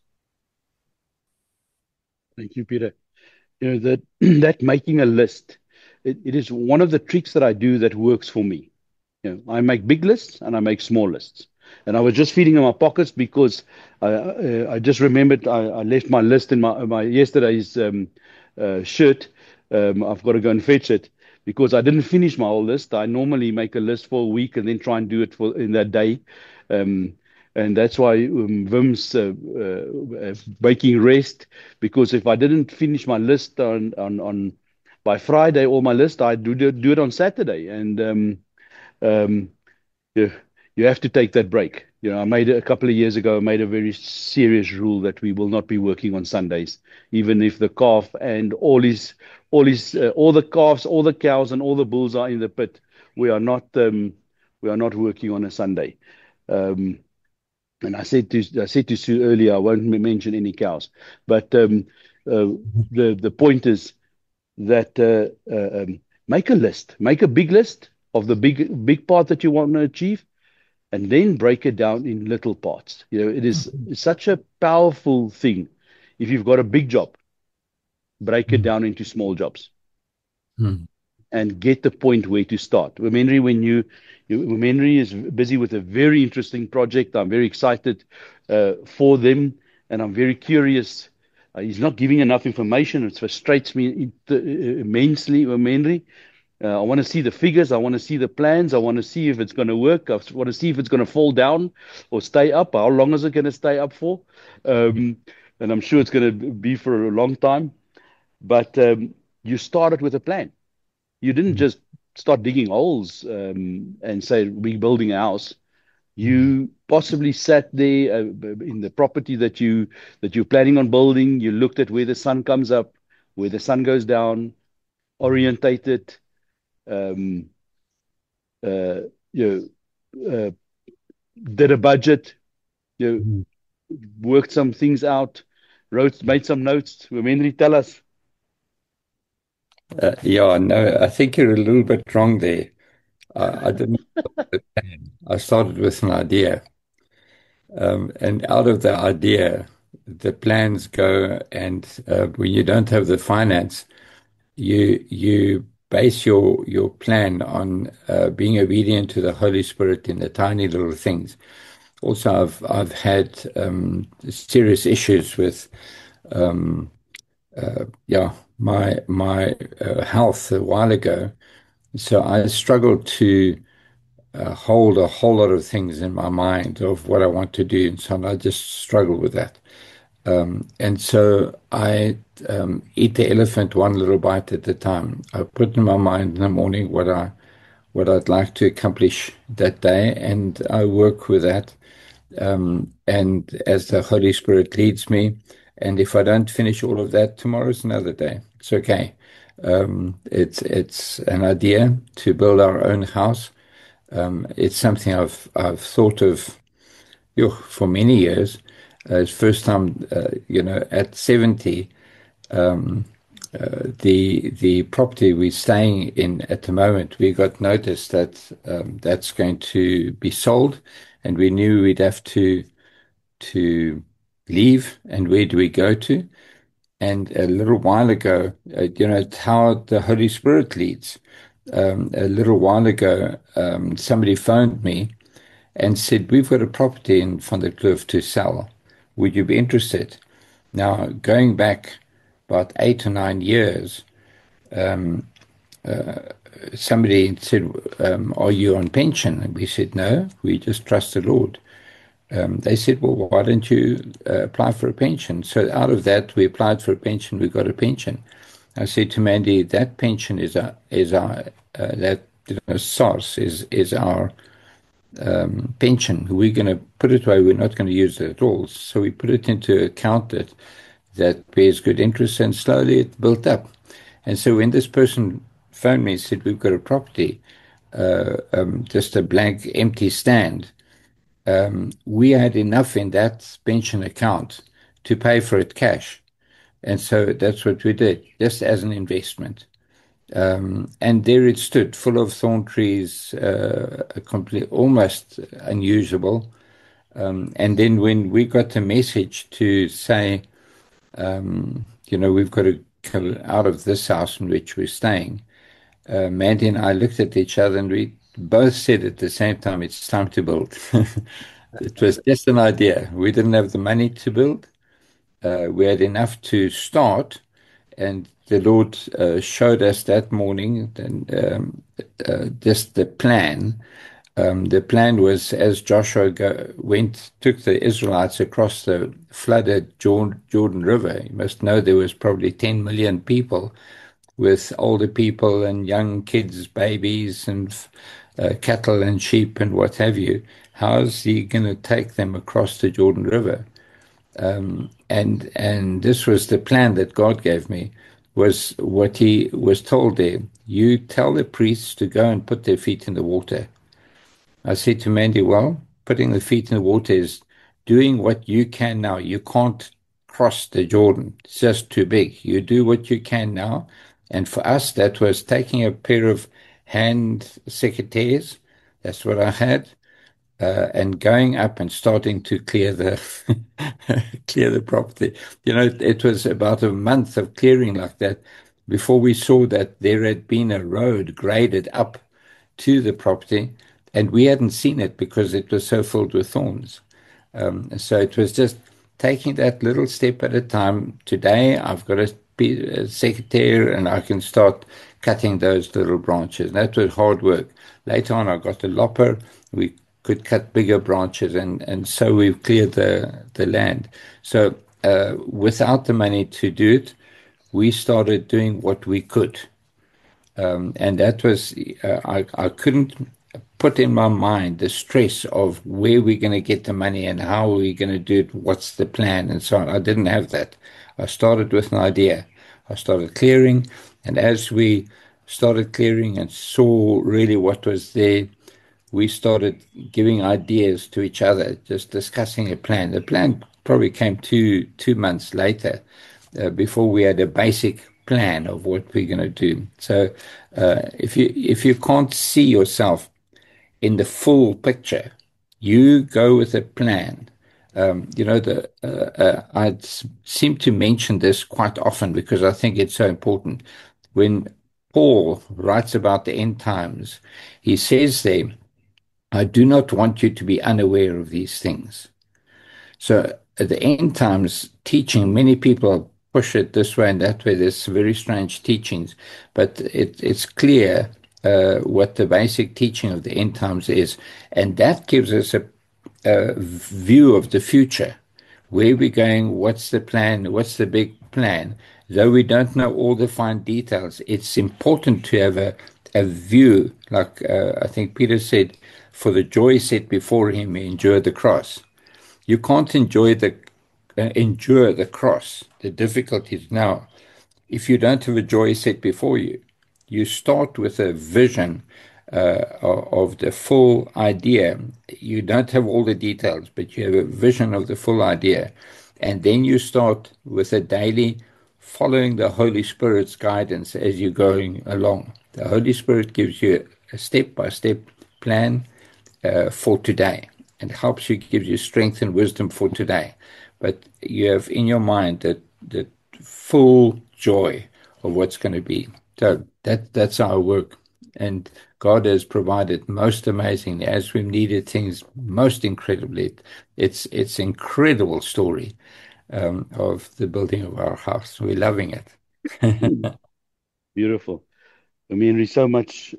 Thank you, Peter. You know, that that making a list, it, it is one of the tricks that I do that works for me. You know, I make big lists and I make small lists. And I was just feeding in my pockets because I uh, I just remembered I, I left my list in my my yesterday's um, uh, shirt. Um, I've got to go and fetch it because I didn't finish my whole list. I normally make a list for a week and then try and do it for in that day. Um, and that's why um, Wim's uh, uh, uh, making rest, because if I didn't finish my list on on, on by Friday or my list, I do do it on Saturday. And um, um, you, you have to take that break. You know, I made it a couple of years ago, I made a very serious rule that we will not be working on Sundays, even if the calf and all his, all his, uh, all the calves, all the cows, and all the bulls are in the pit. We are not, um, we are not working on a Sunday. Um, and I said to, I said to Sue earlier, I won't mention any cows, but um, uh, the the point is that uh, uh, um, make a list, make a big list of the big big part that you want to achieve, and then break it down in little parts. You know, it is such a powerful thing. If you've got a big job, break it down into small jobs. Mm. And get the point where to start. Henry, when you, you Henry is busy with a very interesting project. I'm very excited uh, for them, and I'm very curious. Uh, he's not giving enough information. It frustrates me immensely, Henry. Uh, I want to see the figures. I want to see the plans. I want to see if it's going to work. I want to see if it's going to fall down or stay up. How long is it going to stay up for? Um, and I'm sure it's going to be for a long time. But um, you started with a plan. You didn't just start digging holes um, and say, we're building a house. You possibly sat there uh, in the property that, you, that you're planning on building. You looked at where the sun comes up, where the sun goes down, orientated, um, uh, you know, uh, did a budget, you know, worked some things out, wrote, made some notes. Henry, tell us. Uh, yeah, no, I think you're a little bit wrong there. I, I didn't start with a plan. I started with an idea. Um, and out of the idea, the plans go, and uh, when you don't have the finance, you you base your your plan on uh, being obedient to the Holy Spirit in the tiny little things. Also, I've I've had um, serious issues with um, uh, yeah my my uh, health a while ago, so I struggled to uh, hold a whole lot of things in my mind of what I want to do, and so I just struggle with that. Um, and so I um, eat the elephant one little bite at a time. I put in my mind in the morning what I what I'd like to accomplish that day, and I work with that. Um, and as the Holy Spirit leads me, and if I don't finish all of that, tomorrow's another day. It's okay. Um, it's it's an idea to build our own house. Um, it's something I've I've thought of yo, for many years. Uh, it's first time, uh, you know, at seventy, um, uh, the the property we're staying in at the moment, we got notice that um, that's going to be sold, and we knew we'd have to to leave. And where do we go to? And a little while ago, uh, you know, it's how the Holy Spirit leads. Um, a little while ago, um, somebody phoned me and said, we've got a property in Van der Kloof to sell. Would you be interested? Now, going back about eight or nine years, um, uh, somebody said, um, are you on pension? And we said, no, we just trust the Lord. Um, they said, well, why don't you uh, apply for a pension? So out of that, we applied for a pension, we got a pension. I said to Mandy, that pension is our, is our uh, that you know, SARS is, is our um, pension. We're going to put it away, we're not going to use it at all. So we put it into an account that, that pays good interest, and slowly it built up. And so when this person phoned me and said, we've got a property, uh, um, just a blank, empty stand, Um, we had enough in that pension account to pay for it cash. And so that's what we did, just as an investment. Um, and there it stood, full of thorn trees, uh, complete, almost unusable. Um, and then when we got the message to say, um, you know, we've got to come out of this house in which we're staying, uh, Mandy and I looked at each other and we both said at the same time, it's time to build. It was just an idea. We didn't have the money to build. Uh, we had enough to start, and the Lord uh, showed us that morning and, um, uh, just the plan. Um, the plan was as Joshua go, went, took the Israelites across the flooded Jordan, Jordan River. You must know there was probably ten million people, with older people and young kids, babies, and uh, cattle and sheep and what have you. How's he going to take them across the Jordan River? Um, and and this was the plan that God gave me, was what he was told there. You tell the priests to go and put their feet in the water. I said to Mandy, well, putting the feet in the water is doing what you can now. You can't cross the Jordan. It's just too big. You do what you can now. And for us, that was taking a pair of hand secateurs. That's what I had. Uh, and going up and starting to clear the clear the property. You know, it was about a month of clearing like that before we saw that there had been a road graded up to the property, and we hadn't seen it because it was so filled with thorns. Um, so it was just taking that little step at a time. Today, I've got a, a secateur, and I can start cutting those little branches. That was hard work. Later on, I got a lopper. We could cut bigger branches, and, and so we've cleared the, the land. So uh, without the money to do it, we started doing what we could. Um, and that was, uh, I, I couldn't put in my mind the stress of where we're going to get the money and how we're going to do it, what's the plan, and so on. I didn't have that. I started with an idea. I started clearing, and as we started clearing and saw really what was there, we started giving ideas to each other, just discussing a plan. The plan probably came two two months later, uh, before we had a basic plan of what we're going to do. So uh, if you if you can't see yourself in the full picture, you go with a plan. Um, you know, the uh, uh, I seem to mention this quite often because I think it's so important. When Paul writes about the end times, he says there, I do not want you to be unaware of these things. So at the end times teaching, many people push it this way and that way. There's very strange teachings, but it, it's clear uh, what the basic teaching of the end times is. And that gives us a, a view of the future, where we're going, what's the plan, what's the big plan. Though we don't know all the fine details, it's important to have a, a view, like uh, I think Peter said, for the joy set before him, he endured the cross. You can't enjoy the uh, endure the cross, the difficulties now, if you don't have a joy set before you. You start with a vision uh, of the full idea. You don't have all the details, but you have a vision of the full idea. And then you start with a daily following the Holy Spirit's guidance as you're going along. The Holy Spirit gives you a step-by-step plan uh, for today, and helps you, gives you strength and wisdom for today. But you have in your mind that the full joy of what's going to be. So that that's our work, and God has provided most amazingly as we've needed things most incredibly. It's it's incredible story um, of the building of our house. We're loving it. Beautiful. I mean, there's so much.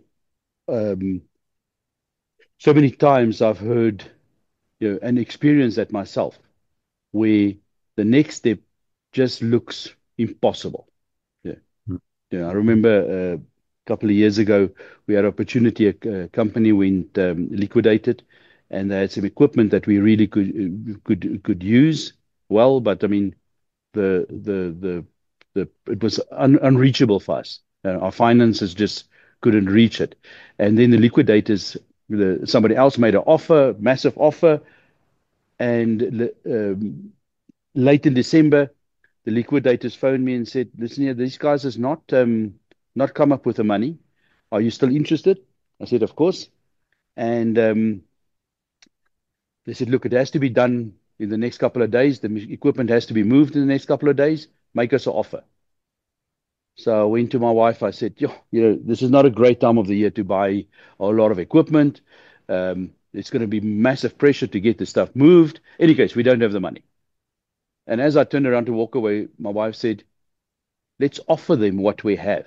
Um, so many times I've heard, you know, and experienced that myself, where the next step just looks impossible. Yeah. Mm. Yeah. I remember uh, a couple of years ago, we had opportunity, a, a company went um, liquidated, and they had some equipment that we really could could could use well, but I mean, the the the the it was un, unreachable for us. Uh, our finances just couldn't reach it, and then the liquidators, the somebody else made an offer, massive offer, and um, late in December, the liquidators phoned me and said, "Listen here, these guys is not um, not come up with the money. Are you still interested? I said, of course. And um, they said, look, it has to be done in the next couple of days. The equipment has to be moved in the next couple of days. Make us an offer. So I went to my wife. I said, Yo, you know, this is not a great time of the year to buy a lot of equipment. Um, it's going to be massive pressure to get the stuff moved. In any case, we don't have the money. And as I turned around to walk away, my wife said, let's offer them what we have.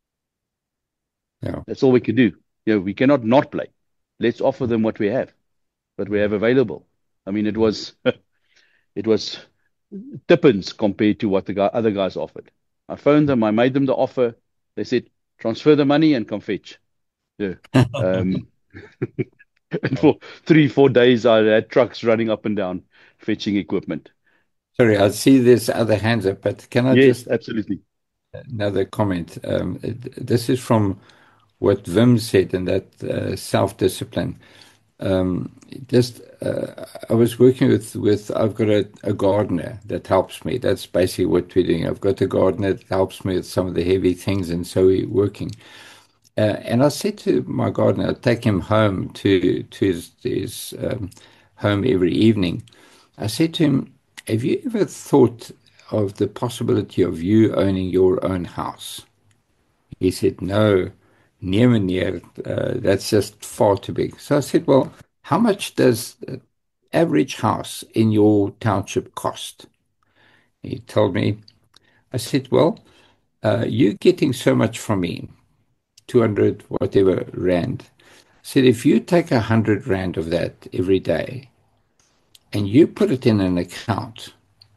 Yeah. That's all we can do. You know, we cannot not play. Let's offer them what we have, what we have available. I mean, it was, it was tippins compared to what the guy, other guys offered. I phoned them. I made them the offer. They said, transfer the money and come fetch. Yeah. Um, and for three, four days, I had trucks running up and down fetching equipment. Sorry, I see there's other hands up, but can I Yes, just absolutely. another comment? Um, it- this is from what Wim said in that uh, self-discipline. Um, just uh, I was working with with I've got a, a gardener that helps me. That's basically what we're doing. I've got a gardener that helps me with some of the heavy things, and so we're working. Uh, and I said to my gardener, I'd take him home to to his, his um, home every evening. I said to him, have you ever thought of the possibility of you owning your own house? He said, no, near near, uh, that's just far too big. So I said, well, how much does the average house in your township cost? He told me. I said, well, uh, you're getting so much from me, two hundred whatever rand. I said, if you take one hundred rand of that every day and you put it in an account,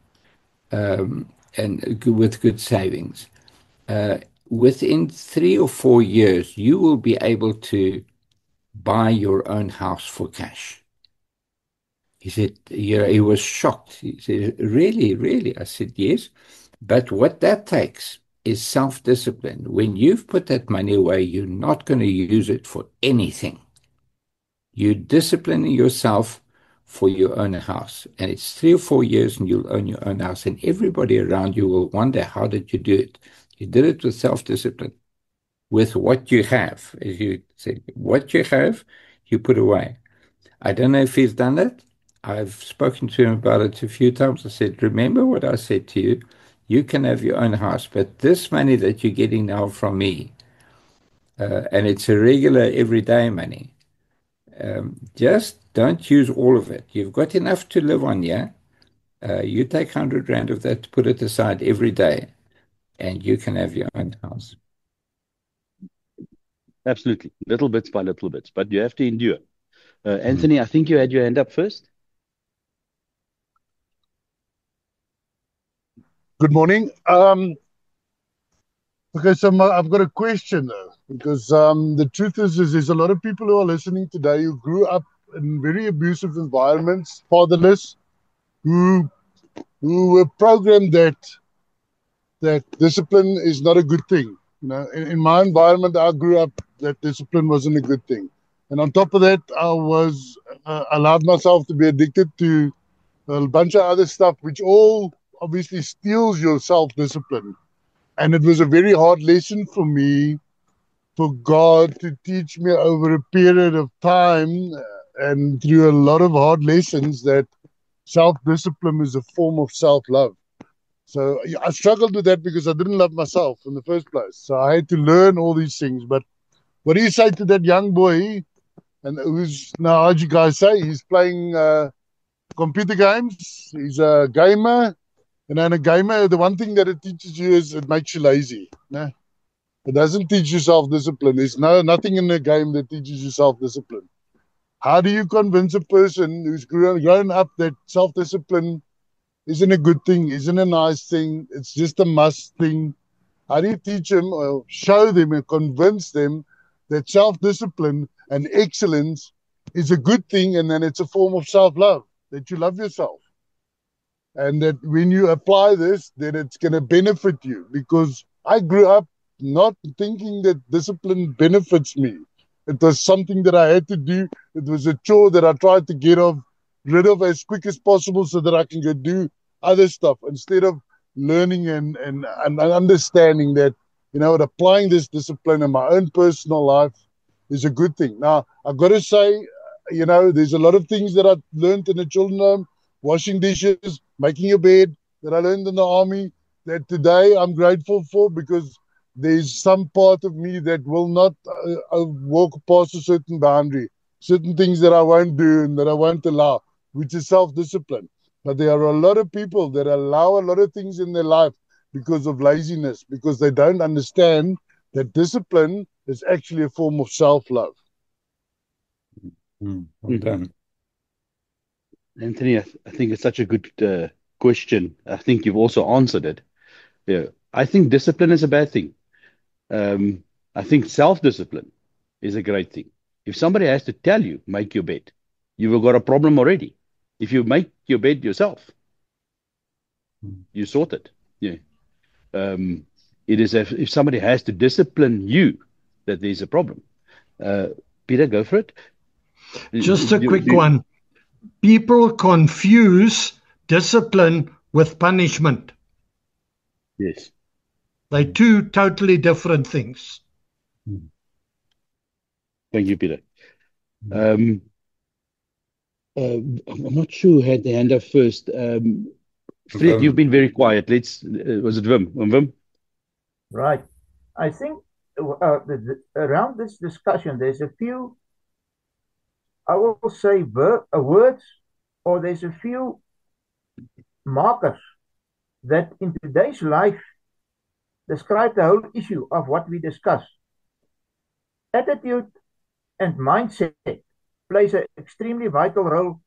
um, and with good savings, uh, within three or four years, you will be able to buy your own house for cash. He said, yeah, he was shocked. He said, really, really? I said, yes. But what that takes is self-discipline. When you've put that money away, you're not going to use it for anything. You're disciplining yourself for your own house. And it's three or four years and you'll own your own house. And everybody around you will wonder, how did you do it? You did it with self-discipline, with what you have. As you said, what you have, you put away. I don't know if he's done that. I've spoken to him about it a few times. I said, remember what I said to you? You can have your own house, but this money that you're getting now from me, uh, and it's a regular everyday money, um, just don't use all of it. You've got enough to live on, yeah? Uh, you take one hundred rand of that, put it aside every day, and you can have your own house. Absolutely. Little bits by little bits, but you have to endure. Uh, Anthony, mm. I think you had your hand up first. Good morning. Um, okay, so my, I've got a question though, because um, the truth is, is there's a lot of people who are listening today who grew up in very abusive environments, fatherless, who who were programmed that that discipline is not a good thing. You know, in, in my environment, I grew up that discipline wasn't a good thing, and on top of that, I was uh, allowed myself to be addicted to a bunch of other stuff, which all obviously steals your self-discipline. And it was a very hard lesson for me, for God to teach me over a period of time and through a lot of hard lessons that self-discipline is a form of self-love. So I struggled with that because I didn't love myself in the first place. So I had to learn all these things. But what do you say to that young boy, and who's now, how'd you guys say, he's playing uh, computer games, he's a gamer, and then a gamer, the one thing that it teaches you is it makes you lazy. No? It doesn't teach you self-discipline. There's no nothing in the game that teaches you self-discipline. How do you convince a person who's grown, grown up that self-discipline isn't a good thing, isn't a nice thing, it's just a must thing? How do you teach them or show them and convince them that self-discipline and excellence is a good thing, and then it's a form of self-love, that you love yourself? And that when you apply this, then it's going to benefit you. Because I grew up not thinking that discipline benefits me. It was something that I had to do. It was a chore that I tried to get off, rid of as quick as possible so that I can go do other stuff, instead of learning and, and, and understanding that you know, applying this discipline in my own personal life is a good thing. Now, I've got to say, you know, there's a lot of things that I've learned in the children's home, washing dishes, making your bed, that I learned in the army, that today I'm grateful for, because there's some part of me that will not uh, uh, walk past a certain boundary, certain things that I won't do and that I won't allow, which is self-discipline. But there are a lot of people that allow a lot of things in their life because of laziness, because they don't understand that discipline is actually a form of self-love. Mm, well done. Anthony, I, th- I think it's such a good uh, question. I think you've also answered it. Yeah, I think discipline is a bad thing. Um, I think self-discipline is a great thing. If somebody has to tell you, make your bed, you've got a problem already. If you make your bed yourself, you sort it. Yeah. Um, it is if, if somebody has to discipline you that there's a problem. Uh, Peter, go for it. Just a You- quick you- one. People confuse discipline with punishment. Yes. They're two totally different things. Thank you, Peter. Um, uh, I'm not sure who had the hand up first. Um, Fred, Wim. you've been very quiet. Let's. Uh, was it Wim? Wim? Wim? Right. I think uh, the, the, around this discussion, there's a few, I will say, ver- uh, words, or there's a few markers that in today's life describe the whole issue of what we discuss. Attitude and mindset plays an extremely vital role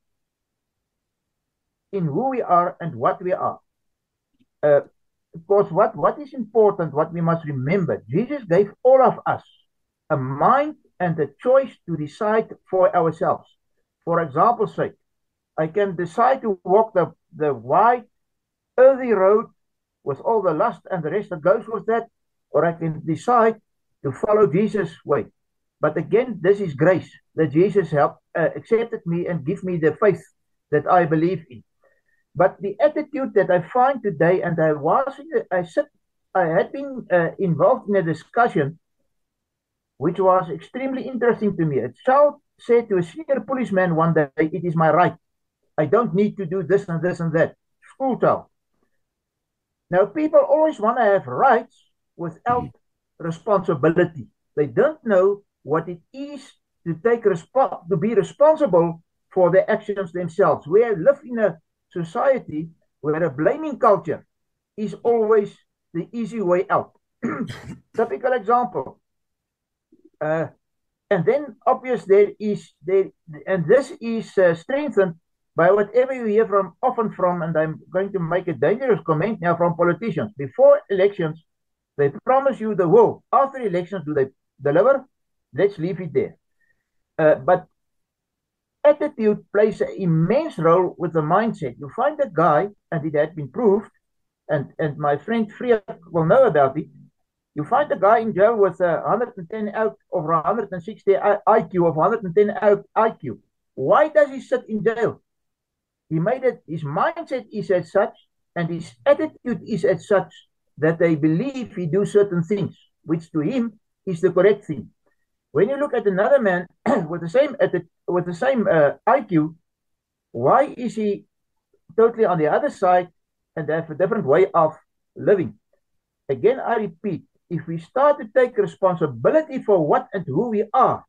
in who we are and what we are. Uh, because what, what is important, what we must remember, Jesus gave all of us a mind and a choice to decide for ourselves. For example's sake, I can decide to walk the, the wide, earthy road with all the lust and the rest that goes with that, or I can decide to follow Jesus' way. But again, this is grace that Jesus helped, uh, accepted me and give me the faith that I believe in. But the attitude that I find today, and I was, in a, I said, I had been uh, involved in a discussion which was extremely interesting to me. A child said to a senior policeman one day, "It is my right. I don't need to do this and this and that." School child. Now, people always want to have rights without responsibility. They don't know what it is to take respo- to be responsible for their actions themselves. We live in a society where a blaming culture is always the easy way out. Typical example. Uh, and then, obvious, there is there, and this is uh, strengthened by whatever you hear from often from, and I'm going to make a dangerous comment now, from politicians. Before elections, they promise you the world. After elections, do they deliver? Let's leave it there. Uh, but attitude plays an immense role with the mindset. You find a guy, and it had been proved, and, and my friend Freya will know about it. You find a guy in jail with a one hundred ten out of one hundred sixty I Q, of one hundred ten out I Q. Why does he sit in jail? He made it, his mindset is as such, and his attitude is as such, that they believe he do certain things, which to him is the correct thing. When you look at another man with the same with the same uh, I Q, why is he totally on the other side and have a different way of living? Again, I repeat, if we start to take responsibility for what and who we are,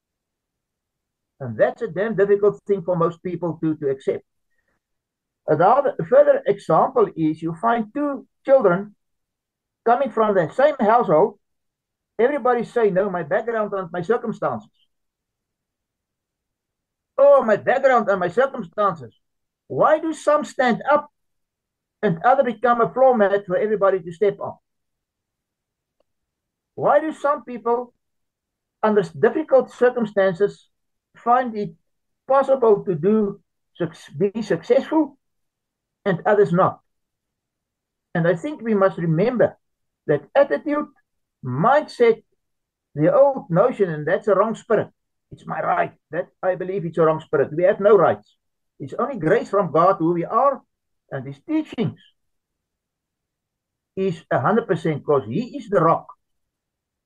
and that's a damn difficult thing for most people to, to accept. Another further example is you find two children coming from the same household. Everybody say, no, my background and my circumstances. Oh, my background and my circumstances. Why do some stand up and others become a floor mat for everybody to step on? Why do some people, under difficult circumstances, find it possible to do be successful and others not? And I think we must remember that attitude, mindset, the old notion, and that's a wrong spirit. It's my right. That I believe it's a wrong spirit. We have no rights. It's only grace from God who we are, and his teachings is one hundred percent, because he is the rock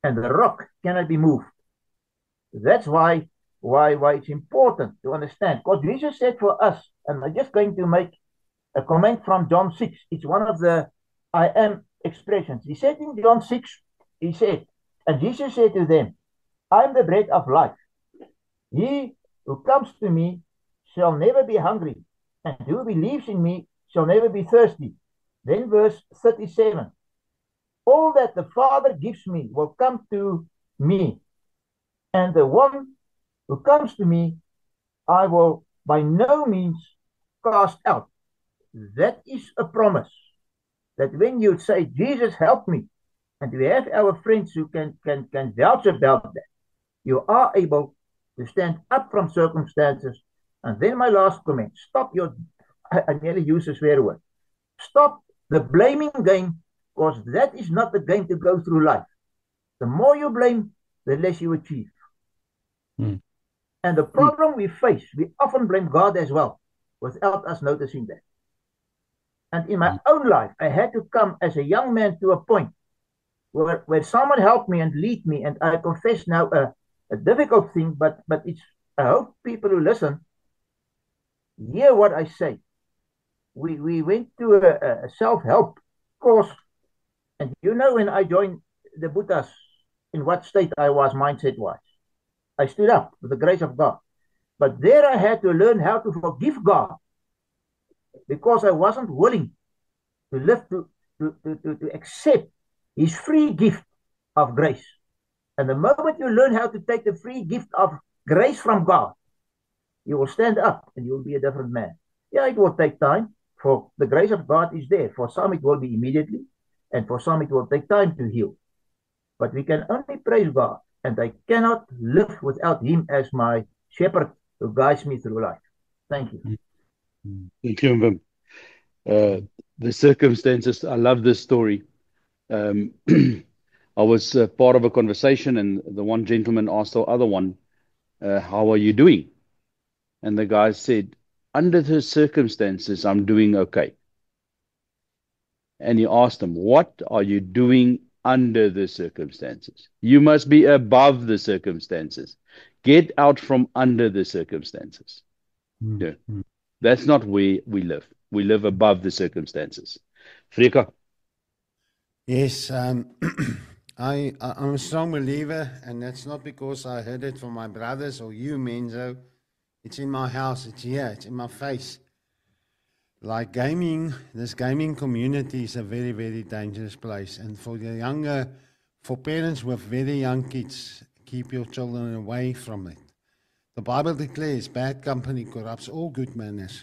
and the rock cannot be moved. That's why, why, why it's important to understand. Because Jesus said for us, and I'm just going to make a comment from John six. It's one of the I am expressions. He said in John six, he said, and Jesus said to them, I am the bread of life. He who comes to me shall never be hungry, and who believes in me shall never be thirsty. Then verse thirty-seven. All that the Father gives me will come to me, and the one who comes to me I will by no means cast out. That is a promise. That when you say, Jesus, help me, and we have our friends who can, can, can vouch about that, you are able to stand up from circumstances. And then my last comment, stop your, I, I nearly use a swear word, stop the blaming game, because that is not the game to go through life. The more you blame, the less you achieve. Mm. And the problem mm. we face, we often blame God as well, without us noticing that. And in my mm. own life, I had to come as a young man to a point where, where someone helped me and lead me, and I confess now a, a difficult thing, but, but it's, I hope people who listen hear what I say. We, we went to a, a self-help course, and you know when I joined the Buddhas, in what state I was mindset-wise. I stood up with the grace of God. But there I had to learn how to forgive God, because I wasn't willing to live to, to, to, to, to accept his free gift of grace. And the moment you learn how to take the free gift of grace from God, you will stand up and you will be a different man. Yeah, it will take time, for the grace of God is there. For some it will be immediately, and for some it will take time to heal. But we can only praise God, and I cannot live without him as my shepherd who guides me through life. Thank you. Thank you, Wim. Uh, the circumstances, I love this story. Um, I was uh, part of a conversation, and the one gentleman asked the other one, uh, how are you doing? And the guy said, under the circumstances, I'm doing okay. And he asked him, what are you doing under the circumstances? You must be above the circumstances. Get out from under the circumstances. Mm. Yeah. Mm. That's not where we live. We live above the circumstances. Freka? Yes, um, I, I'm a strong believer, and that's not because I heard it from my brothers or you, Menzo. It's in my house, it's here, it's in my face. Like gaming, this gaming community is a very, very dangerous place. And for the younger, for parents with very young kids, keep your children away from it. The Bible declares bad company corrupts all good manners.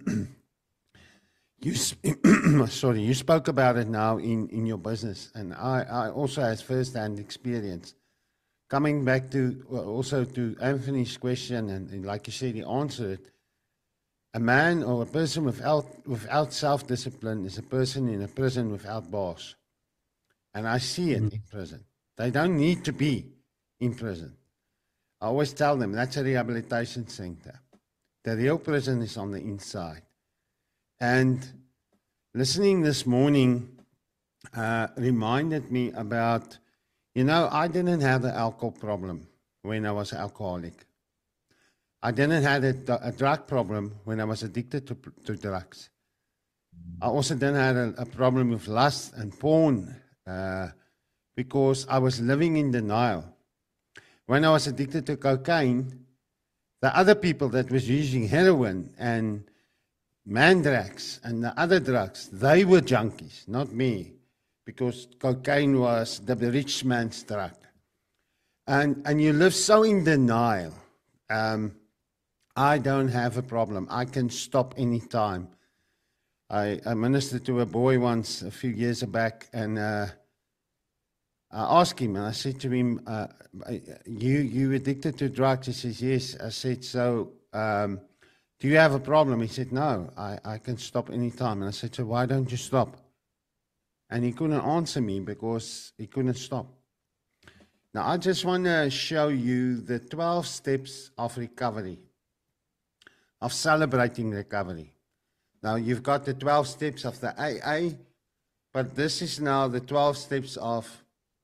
you, sorry, you spoke about it now in, in your business, and I, I also have first-hand experience. Coming back to well, also to Anthony's question, and, and like you said, he answered it. A man or a person without without self-discipline is a person in a prison without bars. And I see it mm-hmm. in prison. They don't need to be in prison. I always tell them that's a rehabilitation center. The real prison is on the inside. And listening this morning uh, reminded me about, you know, I didn't have the alcohol problem when I was an alcoholic. I didn't have a, a drug problem when I was addicted to, to drugs. I also didn't have a, a problem with lust and porn uh, because I was living in denial. When I was addicted to cocaine, the other people that was using heroin and Mandrax and the other drugs, they were junkies, not me, because cocaine was the rich man's drug. And, and you live so in denial. Um, I don't have a problem. I can stop any time. I, I ministered to a boy once a few years back, and uh, I asked him, and I said to him, uh, you you addicted to drugs? He says, yes. I said, so um, do you have a problem? He said, no, I, I can stop any time. And I said, so why don't you stop? And he couldn't answer me because he couldn't stop. Now, I just want to show you the twelve steps of recovery, of celebrating recovery. Now, you've got the twelve steps of the A A, but this is now the twelve steps of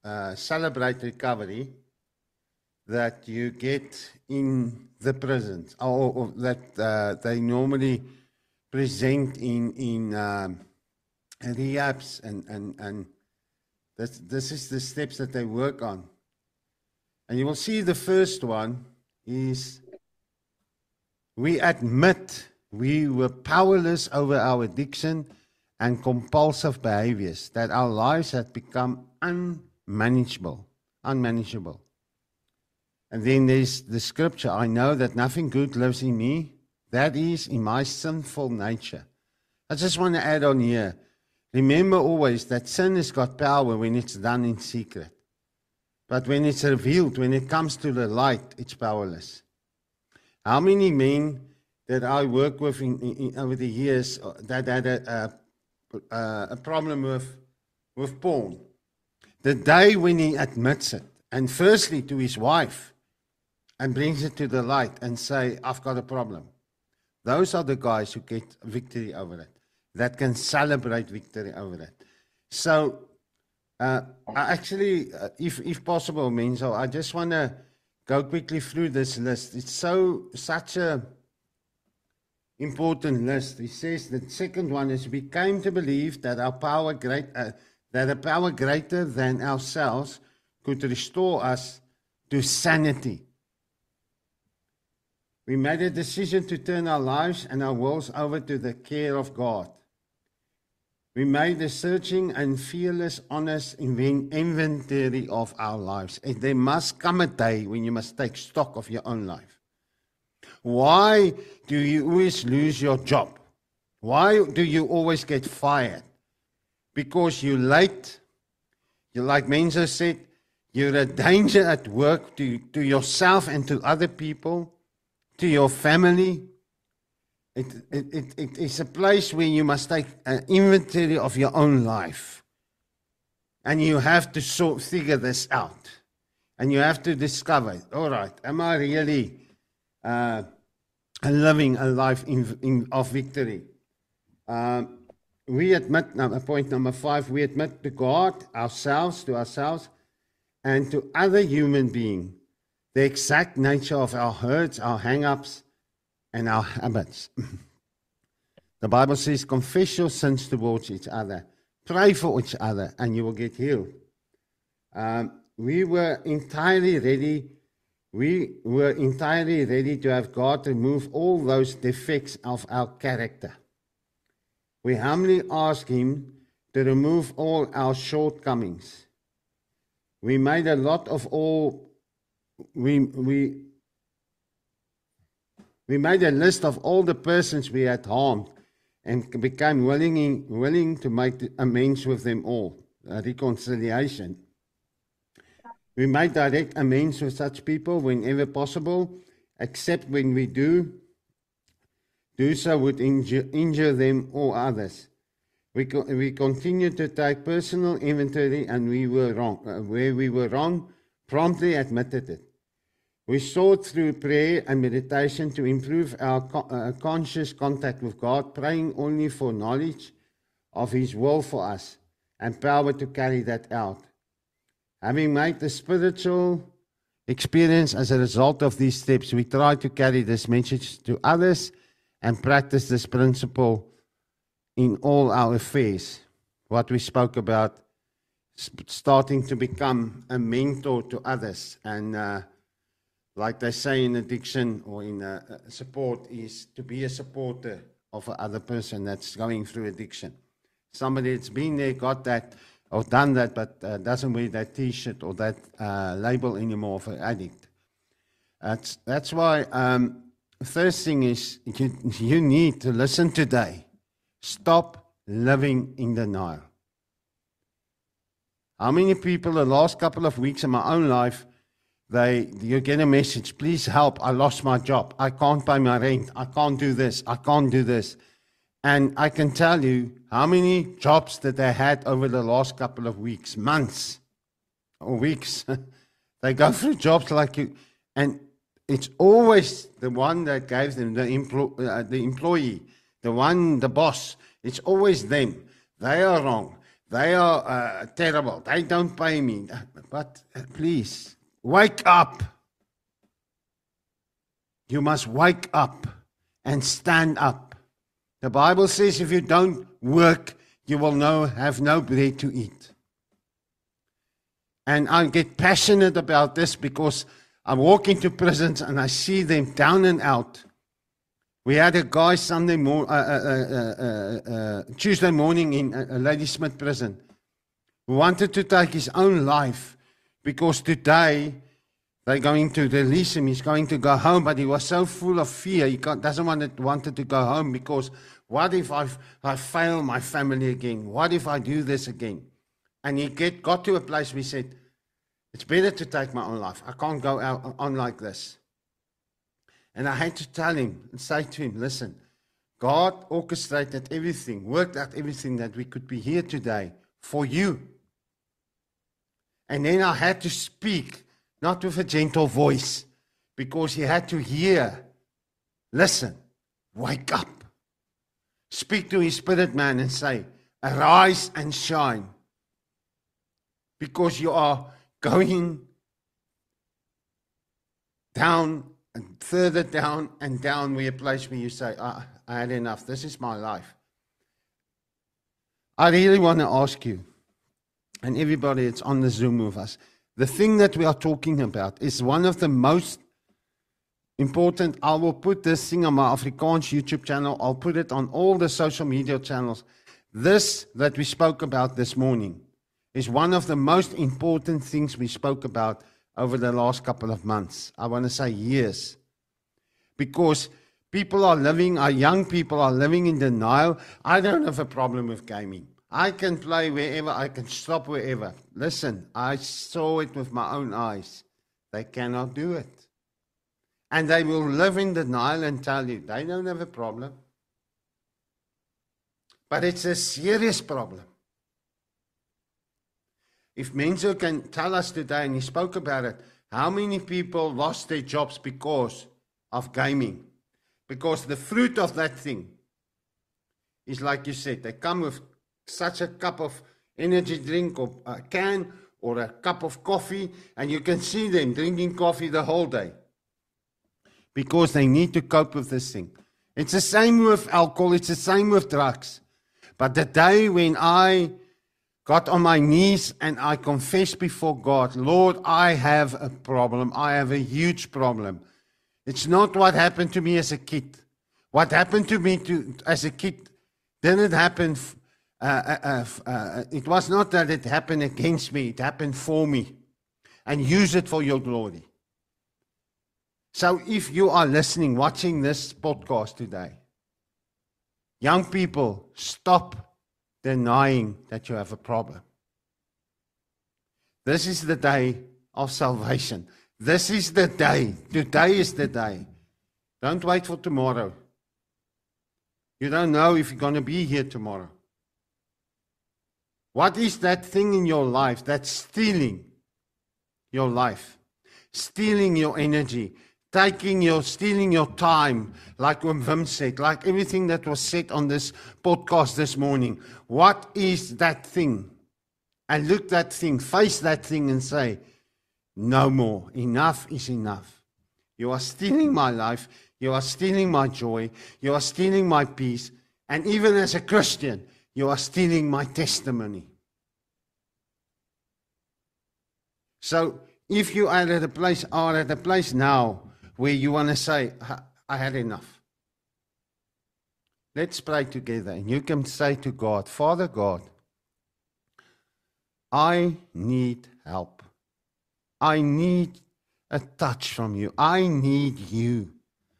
uh, celebrate recovery that you get in the prisons, or, or that uh, they normally present in in um, rehabs, and and and this this is the steps that they work on. And you will see the first one is we admit we were powerless over our addiction and compulsive behaviors, that our lives had become unmanageable, unmanageable. And then there's the scripture, I know that nothing good lives in me, that is in my sinful nature. I just want to add on here, remember always that sin has got power when it's done in secret. But when it's revealed, when it comes to the light, it's powerless. How many men that I work with in, in, over the years that had a, a, a problem with, with porn, the day when he admits it, and firstly to his wife, and brings it to the light and say, I've got a problem. Those are the guys who get victory over it, that can celebrate victory over it. So, uh, I actually, uh, if if possible, Menzo, I just want to go quickly through this list. It's so such a important list. He says the second one is we came to believe that our power great, uh, that a power greater than ourselves could restore us to sanity. We made a decision to turn our lives and our wills over to the care of God. We made a searching and fearless, honest inventory of our lives. And there must come a day when you must take stock of your own life. Why do you always lose your job? Why do you always get fired? Because you're late. You, like Menzo said, you're a danger at work to, to yourself and to other people, to your family. It, it, it, it is a place where you must take an inventory of your own life. And you have to sort, figure this out. And you have to discover, all right, am I really uh, living a life in, in, of victory? Uh, we admit, now, point number five, we admit to God, ourselves, to ourselves, and to other human beings, the exact nature of our hurts, our hang-ups, and our habits. The Bible says, confess your sins towards each other. Pray for each other, and you will get healed. Um, we were entirely ready. We were entirely ready to have God remove all those defects of our character. We humbly ask Him to remove all our shortcomings. We made a lot of all. We we. We made a list of all the persons we had harmed and became willing, willing to make amends with them all, a reconciliation. We made direct amends with such people whenever possible, except when we do, do so would injure, injure them or others. We, co we continue to take personal inventory, and we were wrong. Uh, where we were wrong, promptly admitted it. We sought through prayer and meditation to improve our co uh, conscious contact with God, praying only for knowledge of His will for us and power to carry that out. Having made the spiritual experience as a result of these steps, we try to carry this message to others and practice this principle in all our affairs. What we spoke about, starting to become a mentor to others, and uh, like they say in addiction or in uh, support, is to be a supporter of another person that's going through addiction. Somebody that's been there, got that, or done that, but uh, doesn't wear that T-shirt or that uh, label anymore for addict. That's, that's why um, first thing is you, you need to listen today. Stop living in denial. How many people the last couple of weeks in my own life, They, you get a message, please help, I lost my job, I can't pay my rent, I can't do this, I can't do this. And I can tell you how many jobs that they had over the last couple of weeks, months, or weeks. They go through jobs like you, and it's always the one that gave them, the, empl uh, the employee, the one, the boss, it's always them. They are wrong. They are uh, terrible. They don't pay me. But uh, please, wake up. You must wake up and stand up. The Bible says if you don't work, you will no, have no bread to eat. And I get passionate about this because I walk into prisons and I see them down and out. We had a guy Sunday mo- uh, uh, uh, uh, uh, Tuesday morning in a, a Ladysmith prison who wanted to take his own life because today they're going to release him. He's going to go home, but he was so full of fear. He can't, doesn't want to, wanted to go home because what if I I fail my family again? What if I do this again? And he get got to a place where he said, it's better to take my own life. I can't go out on like this. And I had to tell him and say to him, listen, God orchestrated everything, worked out everything that we could be here today for you. And then I had to speak, not with a gentle voice, because he had to hear, listen, wake up. Speak to his spirit man and say, arise and shine. Because you are going down and further down and down where a place where you say, I, I had enough. This is my life. I really want to ask you, and everybody that's on the Zoom with us, the thing that we are talking about is one of the most important. I will put this thing on my Afrikaans YouTube channel. I'll put it on all the social media channels. This that we spoke about this morning is one of the most important things we spoke about over the last couple of months. I want to say years. Because people are living, our young people are living in denial. I don't have a problem with gaming. I can play wherever, I can stop wherever. Listen, I saw it with my own eyes. They cannot do it. And they will live in denial and tell you they don't have a problem. But it's a serious problem. If Menzo can tell us today, and he spoke about it, how many people lost their jobs because of gaming? Because the fruit of that thing is like you said, they come with such a cup of energy drink or a can or a cup of coffee, and you can see them drinking coffee the whole day because they need to cope with this thing. It's the same with alcohol, it's the same with drugs. But the day when I got on my knees and I confessed before God, Lord, I have a problem. I have a huge problem. It's not what happened to me as a kid. What happened to me to, as a kid didn't happen. Uh, uh, uh, it was not that it happened against me. It happened for me. And use it for your glory. So if you are listening, watching this podcast today, young people, stop denying that you have a problem. This is the day of salvation. This is the day. Today is the day. Don't wait for tomorrow. You don't know if you're going to be here tomorrow. What is that thing in your life that's stealing your life? Stealing your energy. Taking your, stealing your time, like Wim said, like everything that was said on this podcast this morning. What is that thing? And look that thing, face that thing and say, no more. Enough is enough. You are stealing my life. You are stealing my joy. You are stealing my peace. And even as a Christian, you are stealing my testimony. So if you are at a place, are at a place now, where you want to say, I had enough. Let's pray together. And you can say to God, Father God, I need help. I need a touch from you. I need you.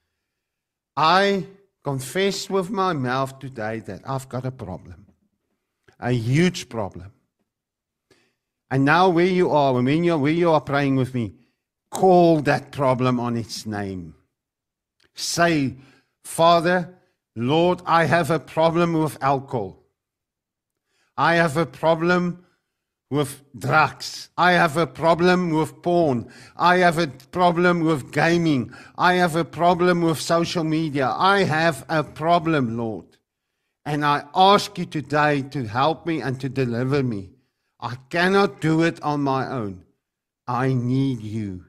I confess with my mouth today that I've got a problem. A huge problem. And now where you are, when you're, where you are praying with me, call that problem on its name. Say, Father, Lord, I have a problem with alcohol. I have a problem with drugs. I have a problem with porn. I have a problem with gaming. I have a problem with social media. I have a problem, Lord. And I ask you today to help me and to deliver me. I cannot do it on my own. I need you.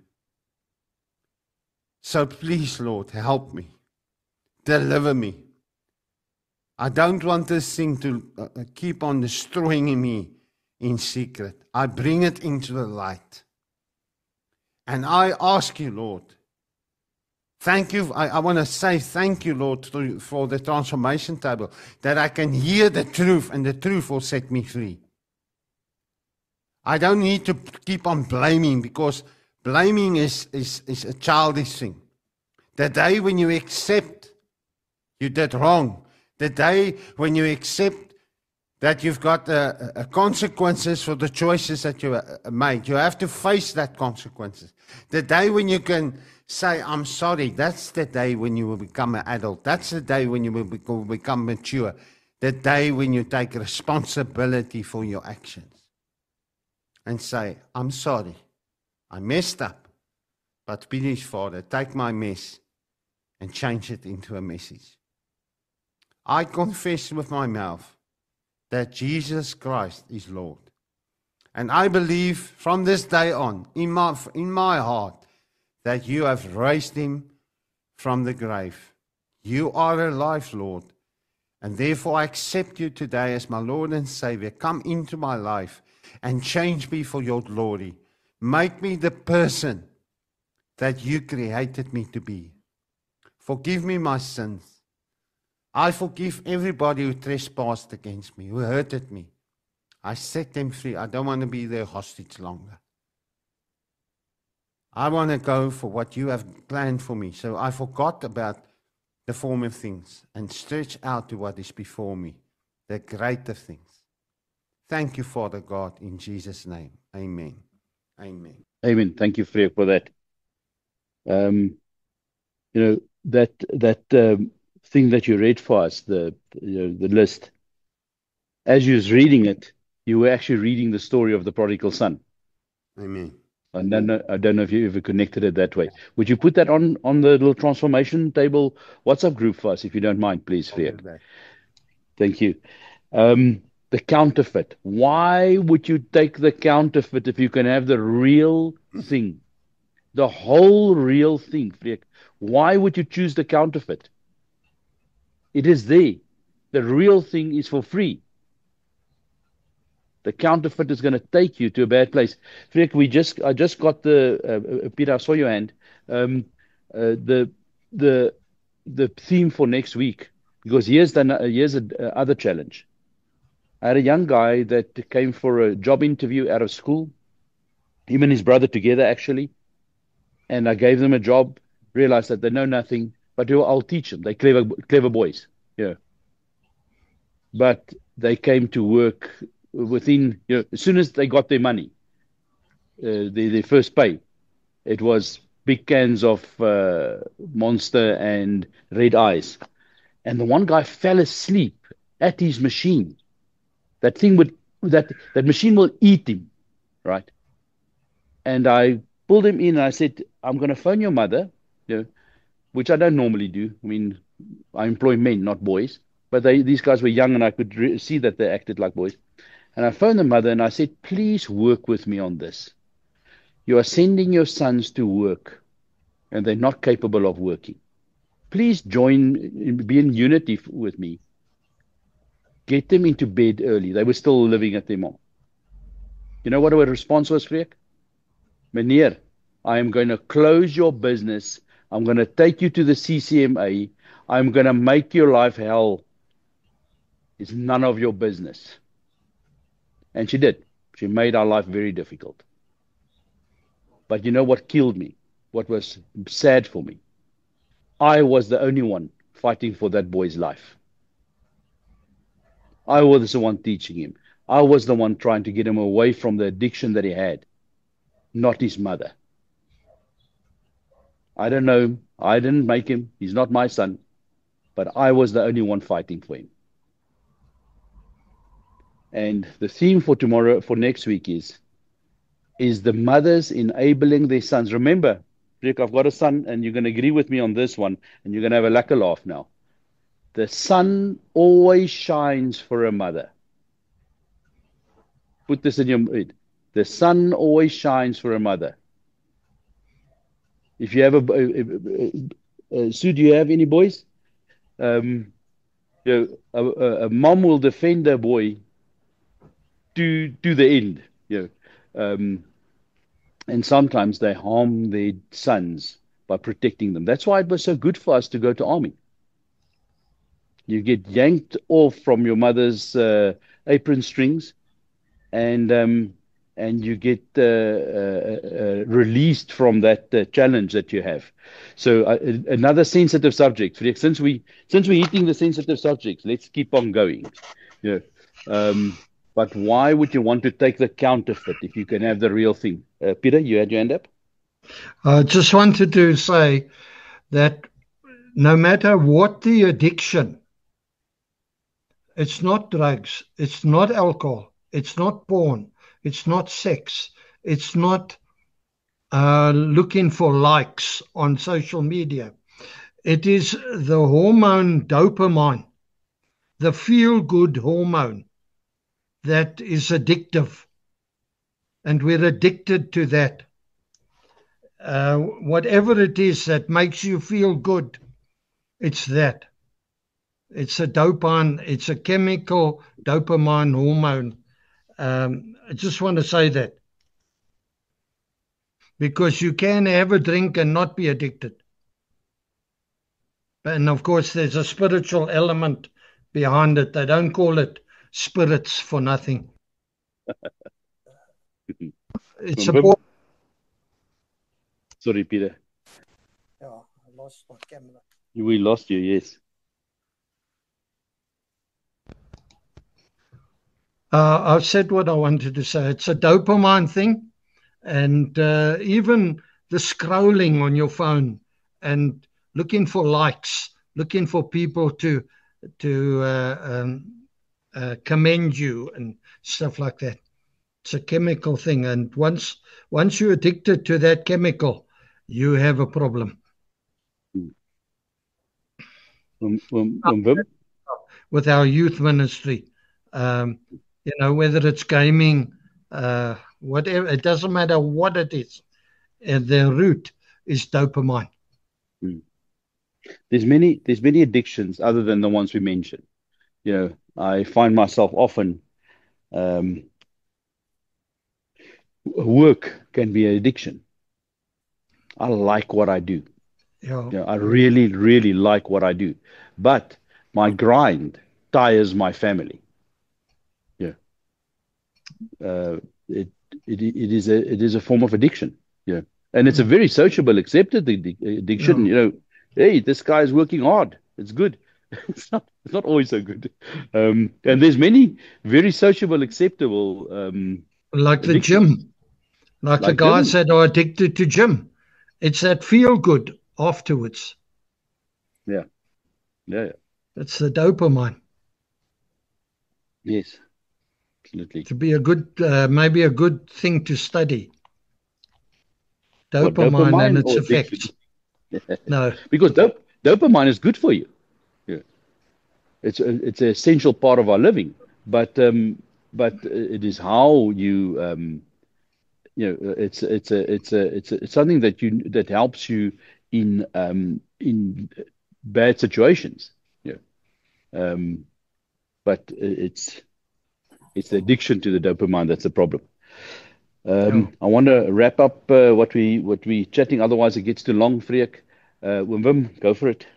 So please, Lord, help me. Deliver me. I don't want this thing to uh, keep on destroying me in secret. I bring it into the light. And I ask you, Lord, thank you. I, I want to say thank you, Lord, to, for the transformation table, that I can hear the truth and the truth will set me free. I don't need to keep on blaming, because blaming is, is, is a childish thing. The day when you accept you did wrong, the day when you accept that you've got uh, uh, consequences for the choices that you uh, made, you have to face that consequences. The day when you can say, I'm sorry, that's the day when you will become an adult. That's the day when you will become, become mature. The day when you take responsibility for your actions. And say, I'm sorry, I messed up, but please, Father, take my mess and change it into a message. I confess with my mouth that Jesus Christ is Lord. And I believe from this day on, in my, in my heart, that you have raised him from the grave. You are alive, Lord, and therefore I accept you today as my Lord and Savior. Come into my life and change me for your glory. Make me the person that you created me to be. Forgive me my sins. I forgive everybody who trespassed against me, who hurted me. I set them free. I don't want to be their hostage longer. I want to go for what you have planned for me. So I forgot about the former things and stretch out to what is before me, the greater things. Thank you, Father God, in Jesus' name. Amen. Amen. Amen. Thank you, Freek, for that. Um, you know, that that um, thing that you read for us, the you know, the list. As you was reading it, you were actually reading the story of the prodigal son. Amen. I don't know, I don't know if you ever connected it that way. Would you put that on on the little transformation table WhatsApp group for us, if you don't mind, please, Freek? Thank you. Um, the counterfeit. Why would you take the counterfeit if you can have the real thing? The whole real thing, Freek. Why would you choose the counterfeit? It is there. The real thing is for free. The counterfeit is going to take you to a bad place. Freek, we just I just got the uh, uh, Peter, I saw your hand. Um, uh, the the the theme for next week, because here's the here's a uh, other challenge. I had a young guy that came for a job interview out of school. Him and his brother together, actually. And I gave them a job. Realized that they know nothing, but I'll teach them. They're clever, clever boys. Yeah. But they came to work within, you know, as soon as they got their money, uh, their, their first pay, it was big cans of uh, Monster and Red Eyes. And the one guy fell asleep at his machine. That thing would, that, that machine will eat him, right? And I pulled him in and I said, I'm going to phone your mother, you know, which I don't normally do. I mean, I employ men, not boys. But they, these guys were young and I could re- see that they acted like boys. And I phoned the mother and I said, please work with me on this. You are sending your sons to work and they're not capable of working. Please join, be in unity with me. Get them into bed early. They were still living at their mom. You know what our response was, Freek? Meneer, I am going to close your business. I'm going to take you to the C C M A. I'm going to make your life hell. It's none of your business. And she did. She made our life very difficult. But you know what killed me? What was sad for me? I was the only one fighting for that boy's life. I was the one teaching him. I was the one trying to get him away from the addiction that he had, not his mother. I don't know him. I didn't make him. He's not my son. But I was the only one fighting for him. And the theme for tomorrow, for next week is, is the mothers enabling their sons. Remember, Rick, I've got a son, and you're going to agree with me on this one, and you're going to have a lekker laugh now. the sun always shines for a mother. Put this in your head. The sun always shines for a mother. If you have a, a, a, a Sue, do you have any boys? Um, you know, a, a, a mom will defend her boy to to the end. You know, um, and sometimes they harm their sons by protecting them. That's why it was so good for us to go to army. You get yanked off from your mother's uh, apron strings, and um, and you get uh, uh, uh, released from that uh, challenge that you have. So uh, another sensitive subject. Since we since we're hitting the sensitive subjects, let's keep on going. Yeah. Um, but why would you want to take the counterfeit if you can have the real thing? Uh, Peter, you had your hand up. I just wanted to say that no matter what the addiction, it's not drugs, it's not alcohol, it's not porn, it's not sex, it's not uh, looking for likes on social media. It is the hormone dopamine, the feel-good hormone that is addictive. And we're addicted to that. Uh, whatever it is that makes you feel good, it's that. It's a dopamine, it's a chemical dopamine hormone. Um, I just want to say that. Because you can have a drink and not be addicted. And of course, there's a spiritual element behind it. They don't call it spirits for nothing. It's a. Sorry, Peter. Yeah, I lost my camera. We lost you, yes. Uh, I've said what I wanted to say. It's a dopamine thing. And uh, even the scrolling on your phone and looking for likes, looking for people to to uh, um, uh, commend you and stuff like that. It's a chemical thing. And once once you're addicted to that chemical, you have a problem. Um, um, um, With our youth ministry, um, you know, whether it's gaming, uh, whatever, it doesn't matter what it is. And the root is dopamine. Hmm. There's many, there's many addictions other than the ones we mentioned. You know, I find myself often, um, work can be an addiction. I like what I do. Yeah. You know, I really, really like what I do, but my grind tires my family. Yeah, uh, it, it it is a it is a form of addiction. Yeah, and it's a very sociable, accepted addiction. Yeah. You know, hey, this guy is working hard. It's good. It's not. It's not always so good. Um, and there's many very sociable, acceptable. Um, like the gym, like, like the guys gym. that are addicted to gym. It's that feel good afterwards. Yeah, yeah, yeah. It's the dopamine. Yes, absolutely. To be a good, uh, maybe a good thing to study. Dopamine, what, dopamine and its effects. No, because dop dopamine is good for you. Yeah, it's a, it's an essential part of our living. But um, but it is how you um, you know, it's it's a it's a it's a, it's something that you that helps you in um, in bad situations. Yeah, um, but it's it's the addiction to the dopamine that's the problem. Um, yeah. I want to wrap up uh, what we what we chatting. Otherwise, it gets too long. Freek, uh, Wim, go for it.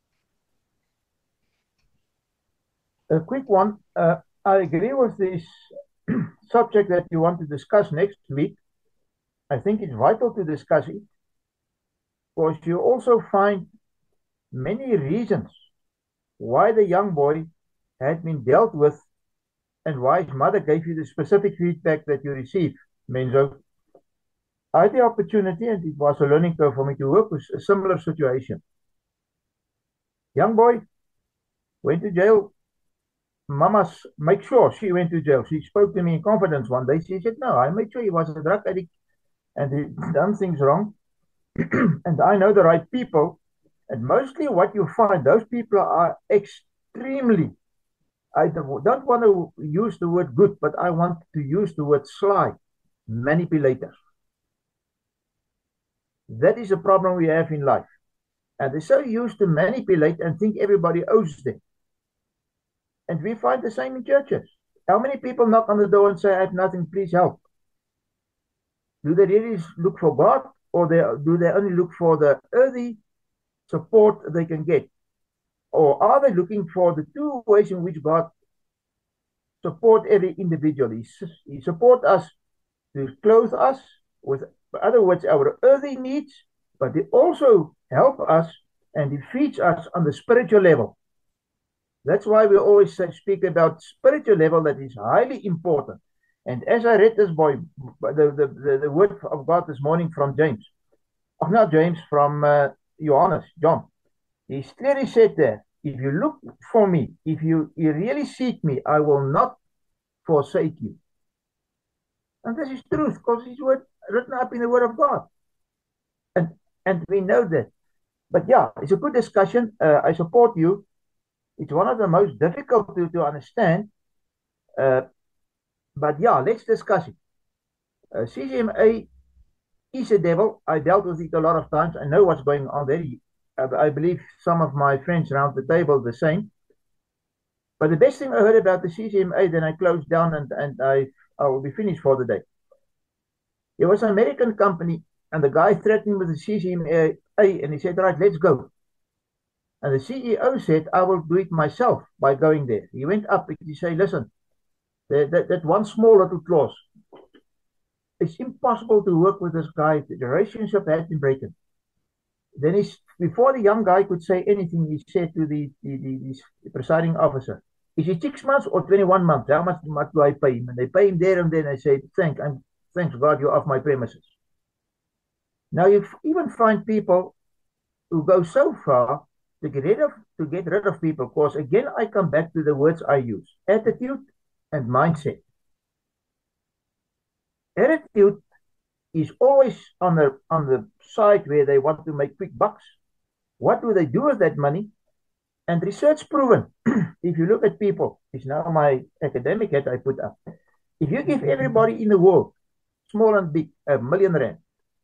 A quick one. Uh, I agree with this subject that you want to discuss next week. I think it's vital to discuss it because you also find many reasons why the young boy had been dealt with and why his mother gave you the specific feedback that you received. Menzo, I had the opportunity, and it was a learning curve for me to work with a similar situation. Young boy went to jail. Mama's make sure she went to jail. She spoke to me in confidence one day. She said, no, I made sure he was a drug addict and he done things wrong. And I know the right people And mostly what you find, those people are extremely, I don't don't want to use the word good, but I want to use the word sly, manipulators. That is a problem we have in life. And they're so used to manipulate and think everybody owes them. And we find the same in churches. How many people knock on the door and say, I have nothing, please help? Do they really look for God, or they, do they only look for the earthly support they can get? Or are they looking for the two ways in which God support every individual? He, he support us to clothe us with, in other words, our earthly needs, but he also help us and he feeds us on the spiritual level. That's why we always say, speak about spiritual level that is highly important. And as I read this boy, the, the, the, the word of God this morning from James, or not James, from uh, Johannes, John, he clearly said there, if you look for me, if you, you really seek me, I will not forsake you. And this is truth, because it's word, written up in the Word of God. And, and we know that. But yeah, it's a good discussion. Uh, I support you. It's one of the most difficult to, to understand. Uh, but yeah, let's discuss it. Uh, C C M A is a devil. I dealt with it a lot of times. I know what's going on there. I, I believe some of my friends around the table the same. But the best thing I heard about the C C M A, then I closed down and, and I, I will be finished for the day. It was an American company, and the guy threatened with the C C M A, and he said, right, let's go. And the C E O said, I will do it myself by going there. He went up and he said, listen, that, that, that one small little clause, it's impossible to work with this guy. The relationship has been broken. Then he's, before the young guy could say anything, he said to the, the, the, the presiding officer, is it six months or twenty-one months? How much, much do I pay him? And they pay him there and then they say, Thank, I'm, thanks God, you're off my premises. Now you even find people who go so far to get rid of to get rid of people, because again I come back to the words I use: attitude and mindset. Attitude is always on the on the side where they want to make quick bucks. What do they do with that money? And research proven, if you look at people, it's now my academic hat I put up. If you give everybody in the world, small and big, a million rand,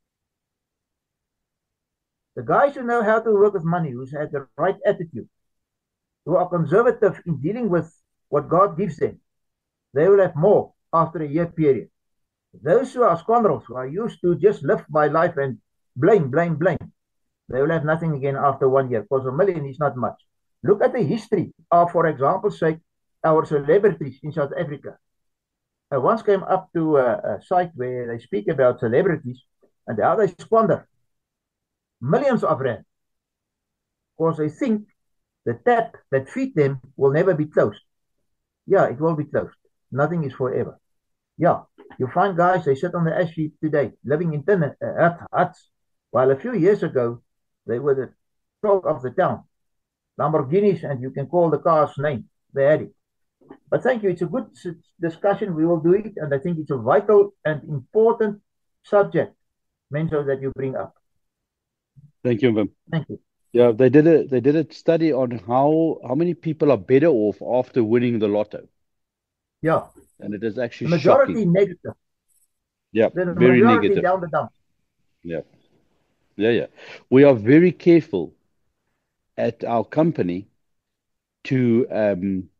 the guys who know how to work with money, who have the right attitude, who are conservative in dealing with what God gives them, they will have more after a year period. Those who are scoundrels, who are used to just live by life and blame, blame, blame, they will have nothing again after one year, because a million is not much. Look at the history of, for example's sake, our celebrities in South Africa. I once came up to a, a site where they speak about celebrities and how they squander millions of rand, because they think the tap that feed them will never be closed. Yeah, it will be closed. Nothing is forever. Yeah, you find guys, they sit on the ash heap today, living in tin uh, huts, while a few years ago, they were the talk of the town. Lamborghinis, and you can call the car's name. They had it. But thank you. It's a good discussion. We will do it, and I think it's a vital and important subject, Menzo, that you bring up. Thank you, Wim. Thank you. Yeah, they did a they did a study on how how many people are better off after winning the lotto, Yeah, and it is the actually majority shocking. negative. Yeah, The very majority negative. down the dump. Yeah, yeah, yeah. We are very careful at our company to um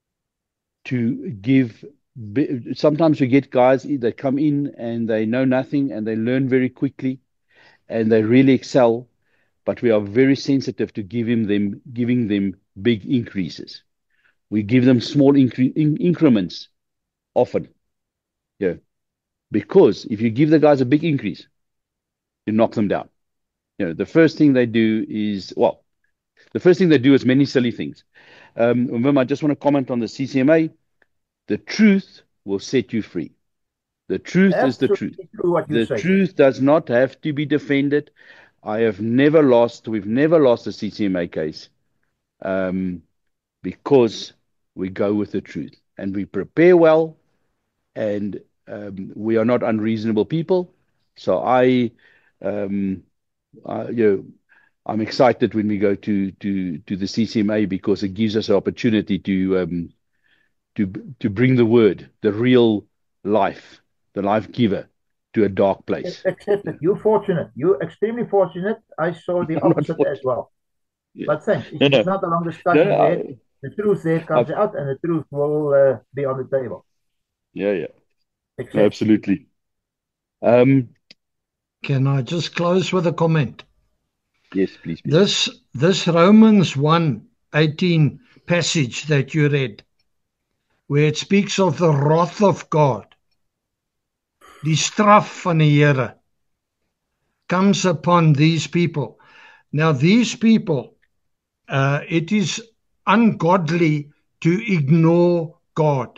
to give. bi- Sometimes we get guys that come in and they know nothing and they learn very quickly and they really excel, but we are very sensitive to giving them giving them big increases. We give them small incre in increments often. Yeah, because if you give the guys a big increase, you knock them down. You know, the first thing they do is, well, the first thing they do is many silly things. Um, Wim, I just want to comment on the C C M A. The truth will set you free. The truth is the truth. Absolutely true what you The say. truth does not have to be defended. I have never lost, we've never lost a C C M A case um, because we go with the truth and we prepare well, and um, we are not unreasonable people. So I, um, I, you know, I'm excited when we go to to to the C C M A because it gives us an opportunity to um to to bring the word, the real life, the life giver, to a dark place. Accept it. You're fortunate. You're extremely fortunate. I saw the I'm not opposite as fortunate. well. Yeah. But thanks. It's, No, no, it's not a long no. discussion no there. I, The truth there comes I've, out, and the truth will uh, be on the table. yeah, yeah, no, Accept. absolutely. Um, Can I just close with a comment? yes, please, please. This this Romans one eighteen passage that you read, where it speaks of the wrath of God, die straf van die Here, comes upon these people. Now these people, uh, it is ungodly to ignore God.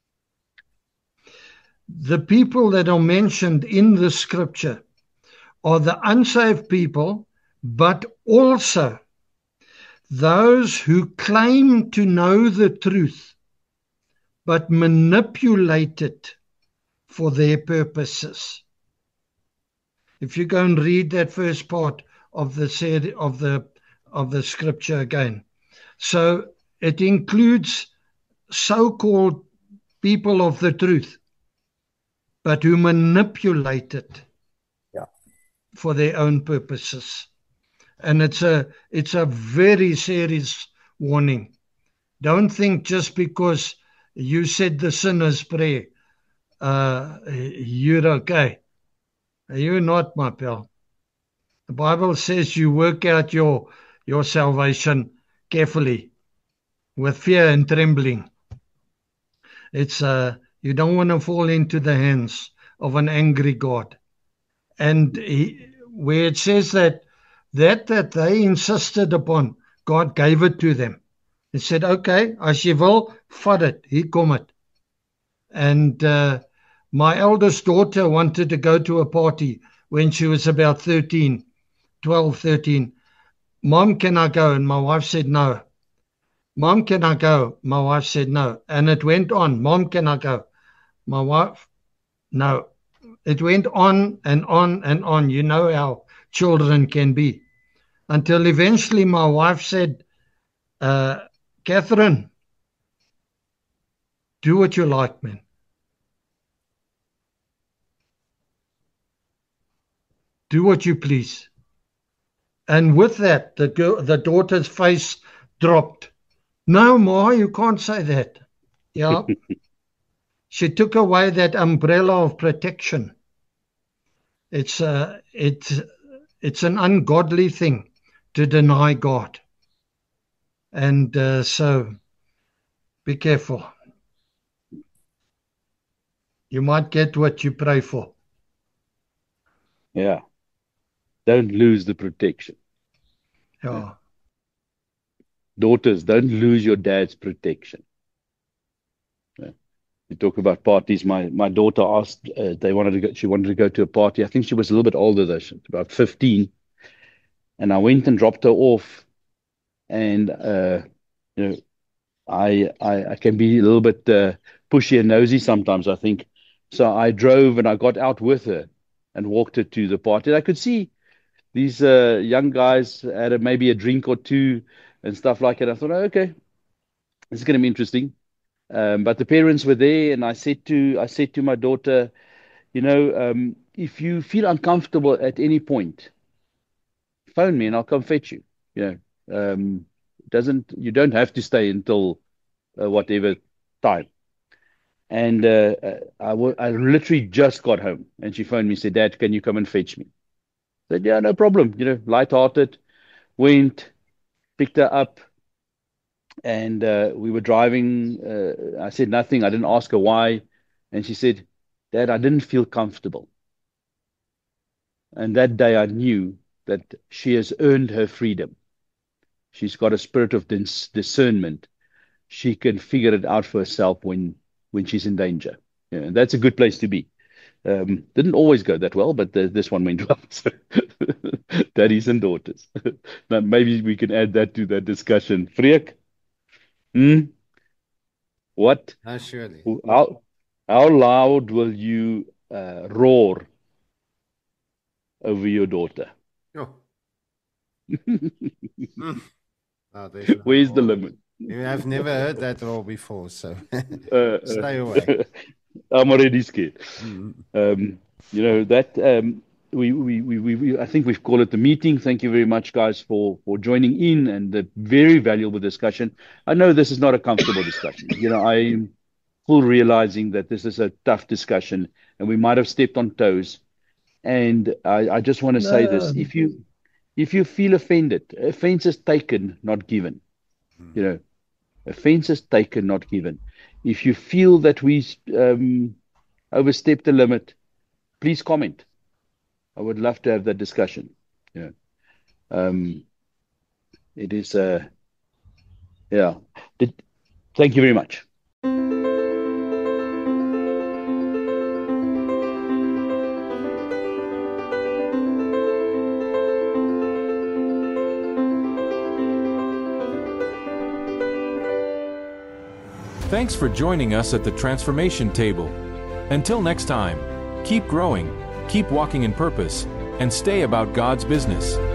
The people that are mentioned in the scripture are the unsaved people, but also those who claim to know the truth, but manipulate it for their purposes. If you go and read that first part of the said of the of the scripture again, so it includes so-called people of the truth, but who manipulate it Yeah. for their own purposes. And it's a it's a very serious warning. Don't think just because you said the sinner's prayer, uh, you're okay. You're not, my pal. The Bible says you work out your your salvation carefully, with fear and trembling. It's uh, you don't want to fall into the hands of an angry God. And he, where it says that that that they insisted upon, God gave it to them. He said, okay, as jy wil, vat it, hier kom het. And uh, my eldest daughter wanted to go to a party when she was about thirteen, twelve, thirteen. Mom, can I go? And my wife said no. Mom, can I go? My wife said no. And it went on. Mom, can I go? My wife, no. It went on and on and on. You know how children can be. Until eventually my wife said, uh, Catherine, do what you like, man. Do what you please. And with that, the girl, the daughter's face dropped. No, Ma, you can't say that. Yeah. She took away that umbrella of protection. It's a, it's, it's an ungodly thing to deny God. And uh, so be careful. You might get what you pray for. Yeah. Don't lose the protection. Yeah. Daughters, don't lose your dad's protection. Yeah. You talk about parties. My my daughter asked, uh, they wanted to go, she wanted to go to a party. I think she was a little bit older though, she was about fifteen. And I went and dropped her off. And, uh, you know, I, I, I can be a little bit uh, pushy and nosy sometimes, I think. So I drove and I got out with her and walked her to the party. And I could see these uh, young guys had a, maybe a drink or two and stuff like that. I thought, oh, okay, this is going to be interesting. Um, but the parents were there, and I said to I said to my daughter, you know, um, if you feel uncomfortable at any point, phone me and I'll come fetch you. You know, um, doesn't you don't have to stay until uh, whatever time. And uh, I, w- I literally just got home, and she phoned me and said, Dad, can you come and fetch me? I said, yeah, no problem. You know, lighthearted, went, picked her up, and uh, we were driving. Uh, I said nothing. I didn't ask her why. And she said, Dad, I didn't feel comfortable. And that day I knew that she has earned her freedom. She's got a spirit of dis- discernment. She can figure it out for herself when, when she's in danger. Yeah, and that's a good place to be. Um, didn't always go that well, but the, this one went well. So daddies and daughters. Now, maybe we can add that to that discussion. Freek? Hmm? What? Uh, surely. How, how loud will you uh, roar over your daughter? Oh. Mm. No, there's no Where's the rule. limit? You have never heard that rule before, so Uh, stay uh, away. I'm already scared. Mm. Um, you know that um, we, we, we, we, we I think we've called it the meeting. Thank you very much, guys, for for joining in and the very valuable discussion. I know this is not a comfortable discussion. You know, I'm full realizing that this is a tough discussion, and we might have stepped on toes. And I, I just want to say this: No. if you if you feel offended, offense is taken, not given. You know, offense is taken, not given. If you feel that we um, overstepped the limit, please comment. I would love to have that discussion. Yeah. Um, it is, uh, yeah. Did, thank you very much. Thanks for joining us at the Transformation Table. Until next time, keep growing, keep walking in purpose, and stay about God's business.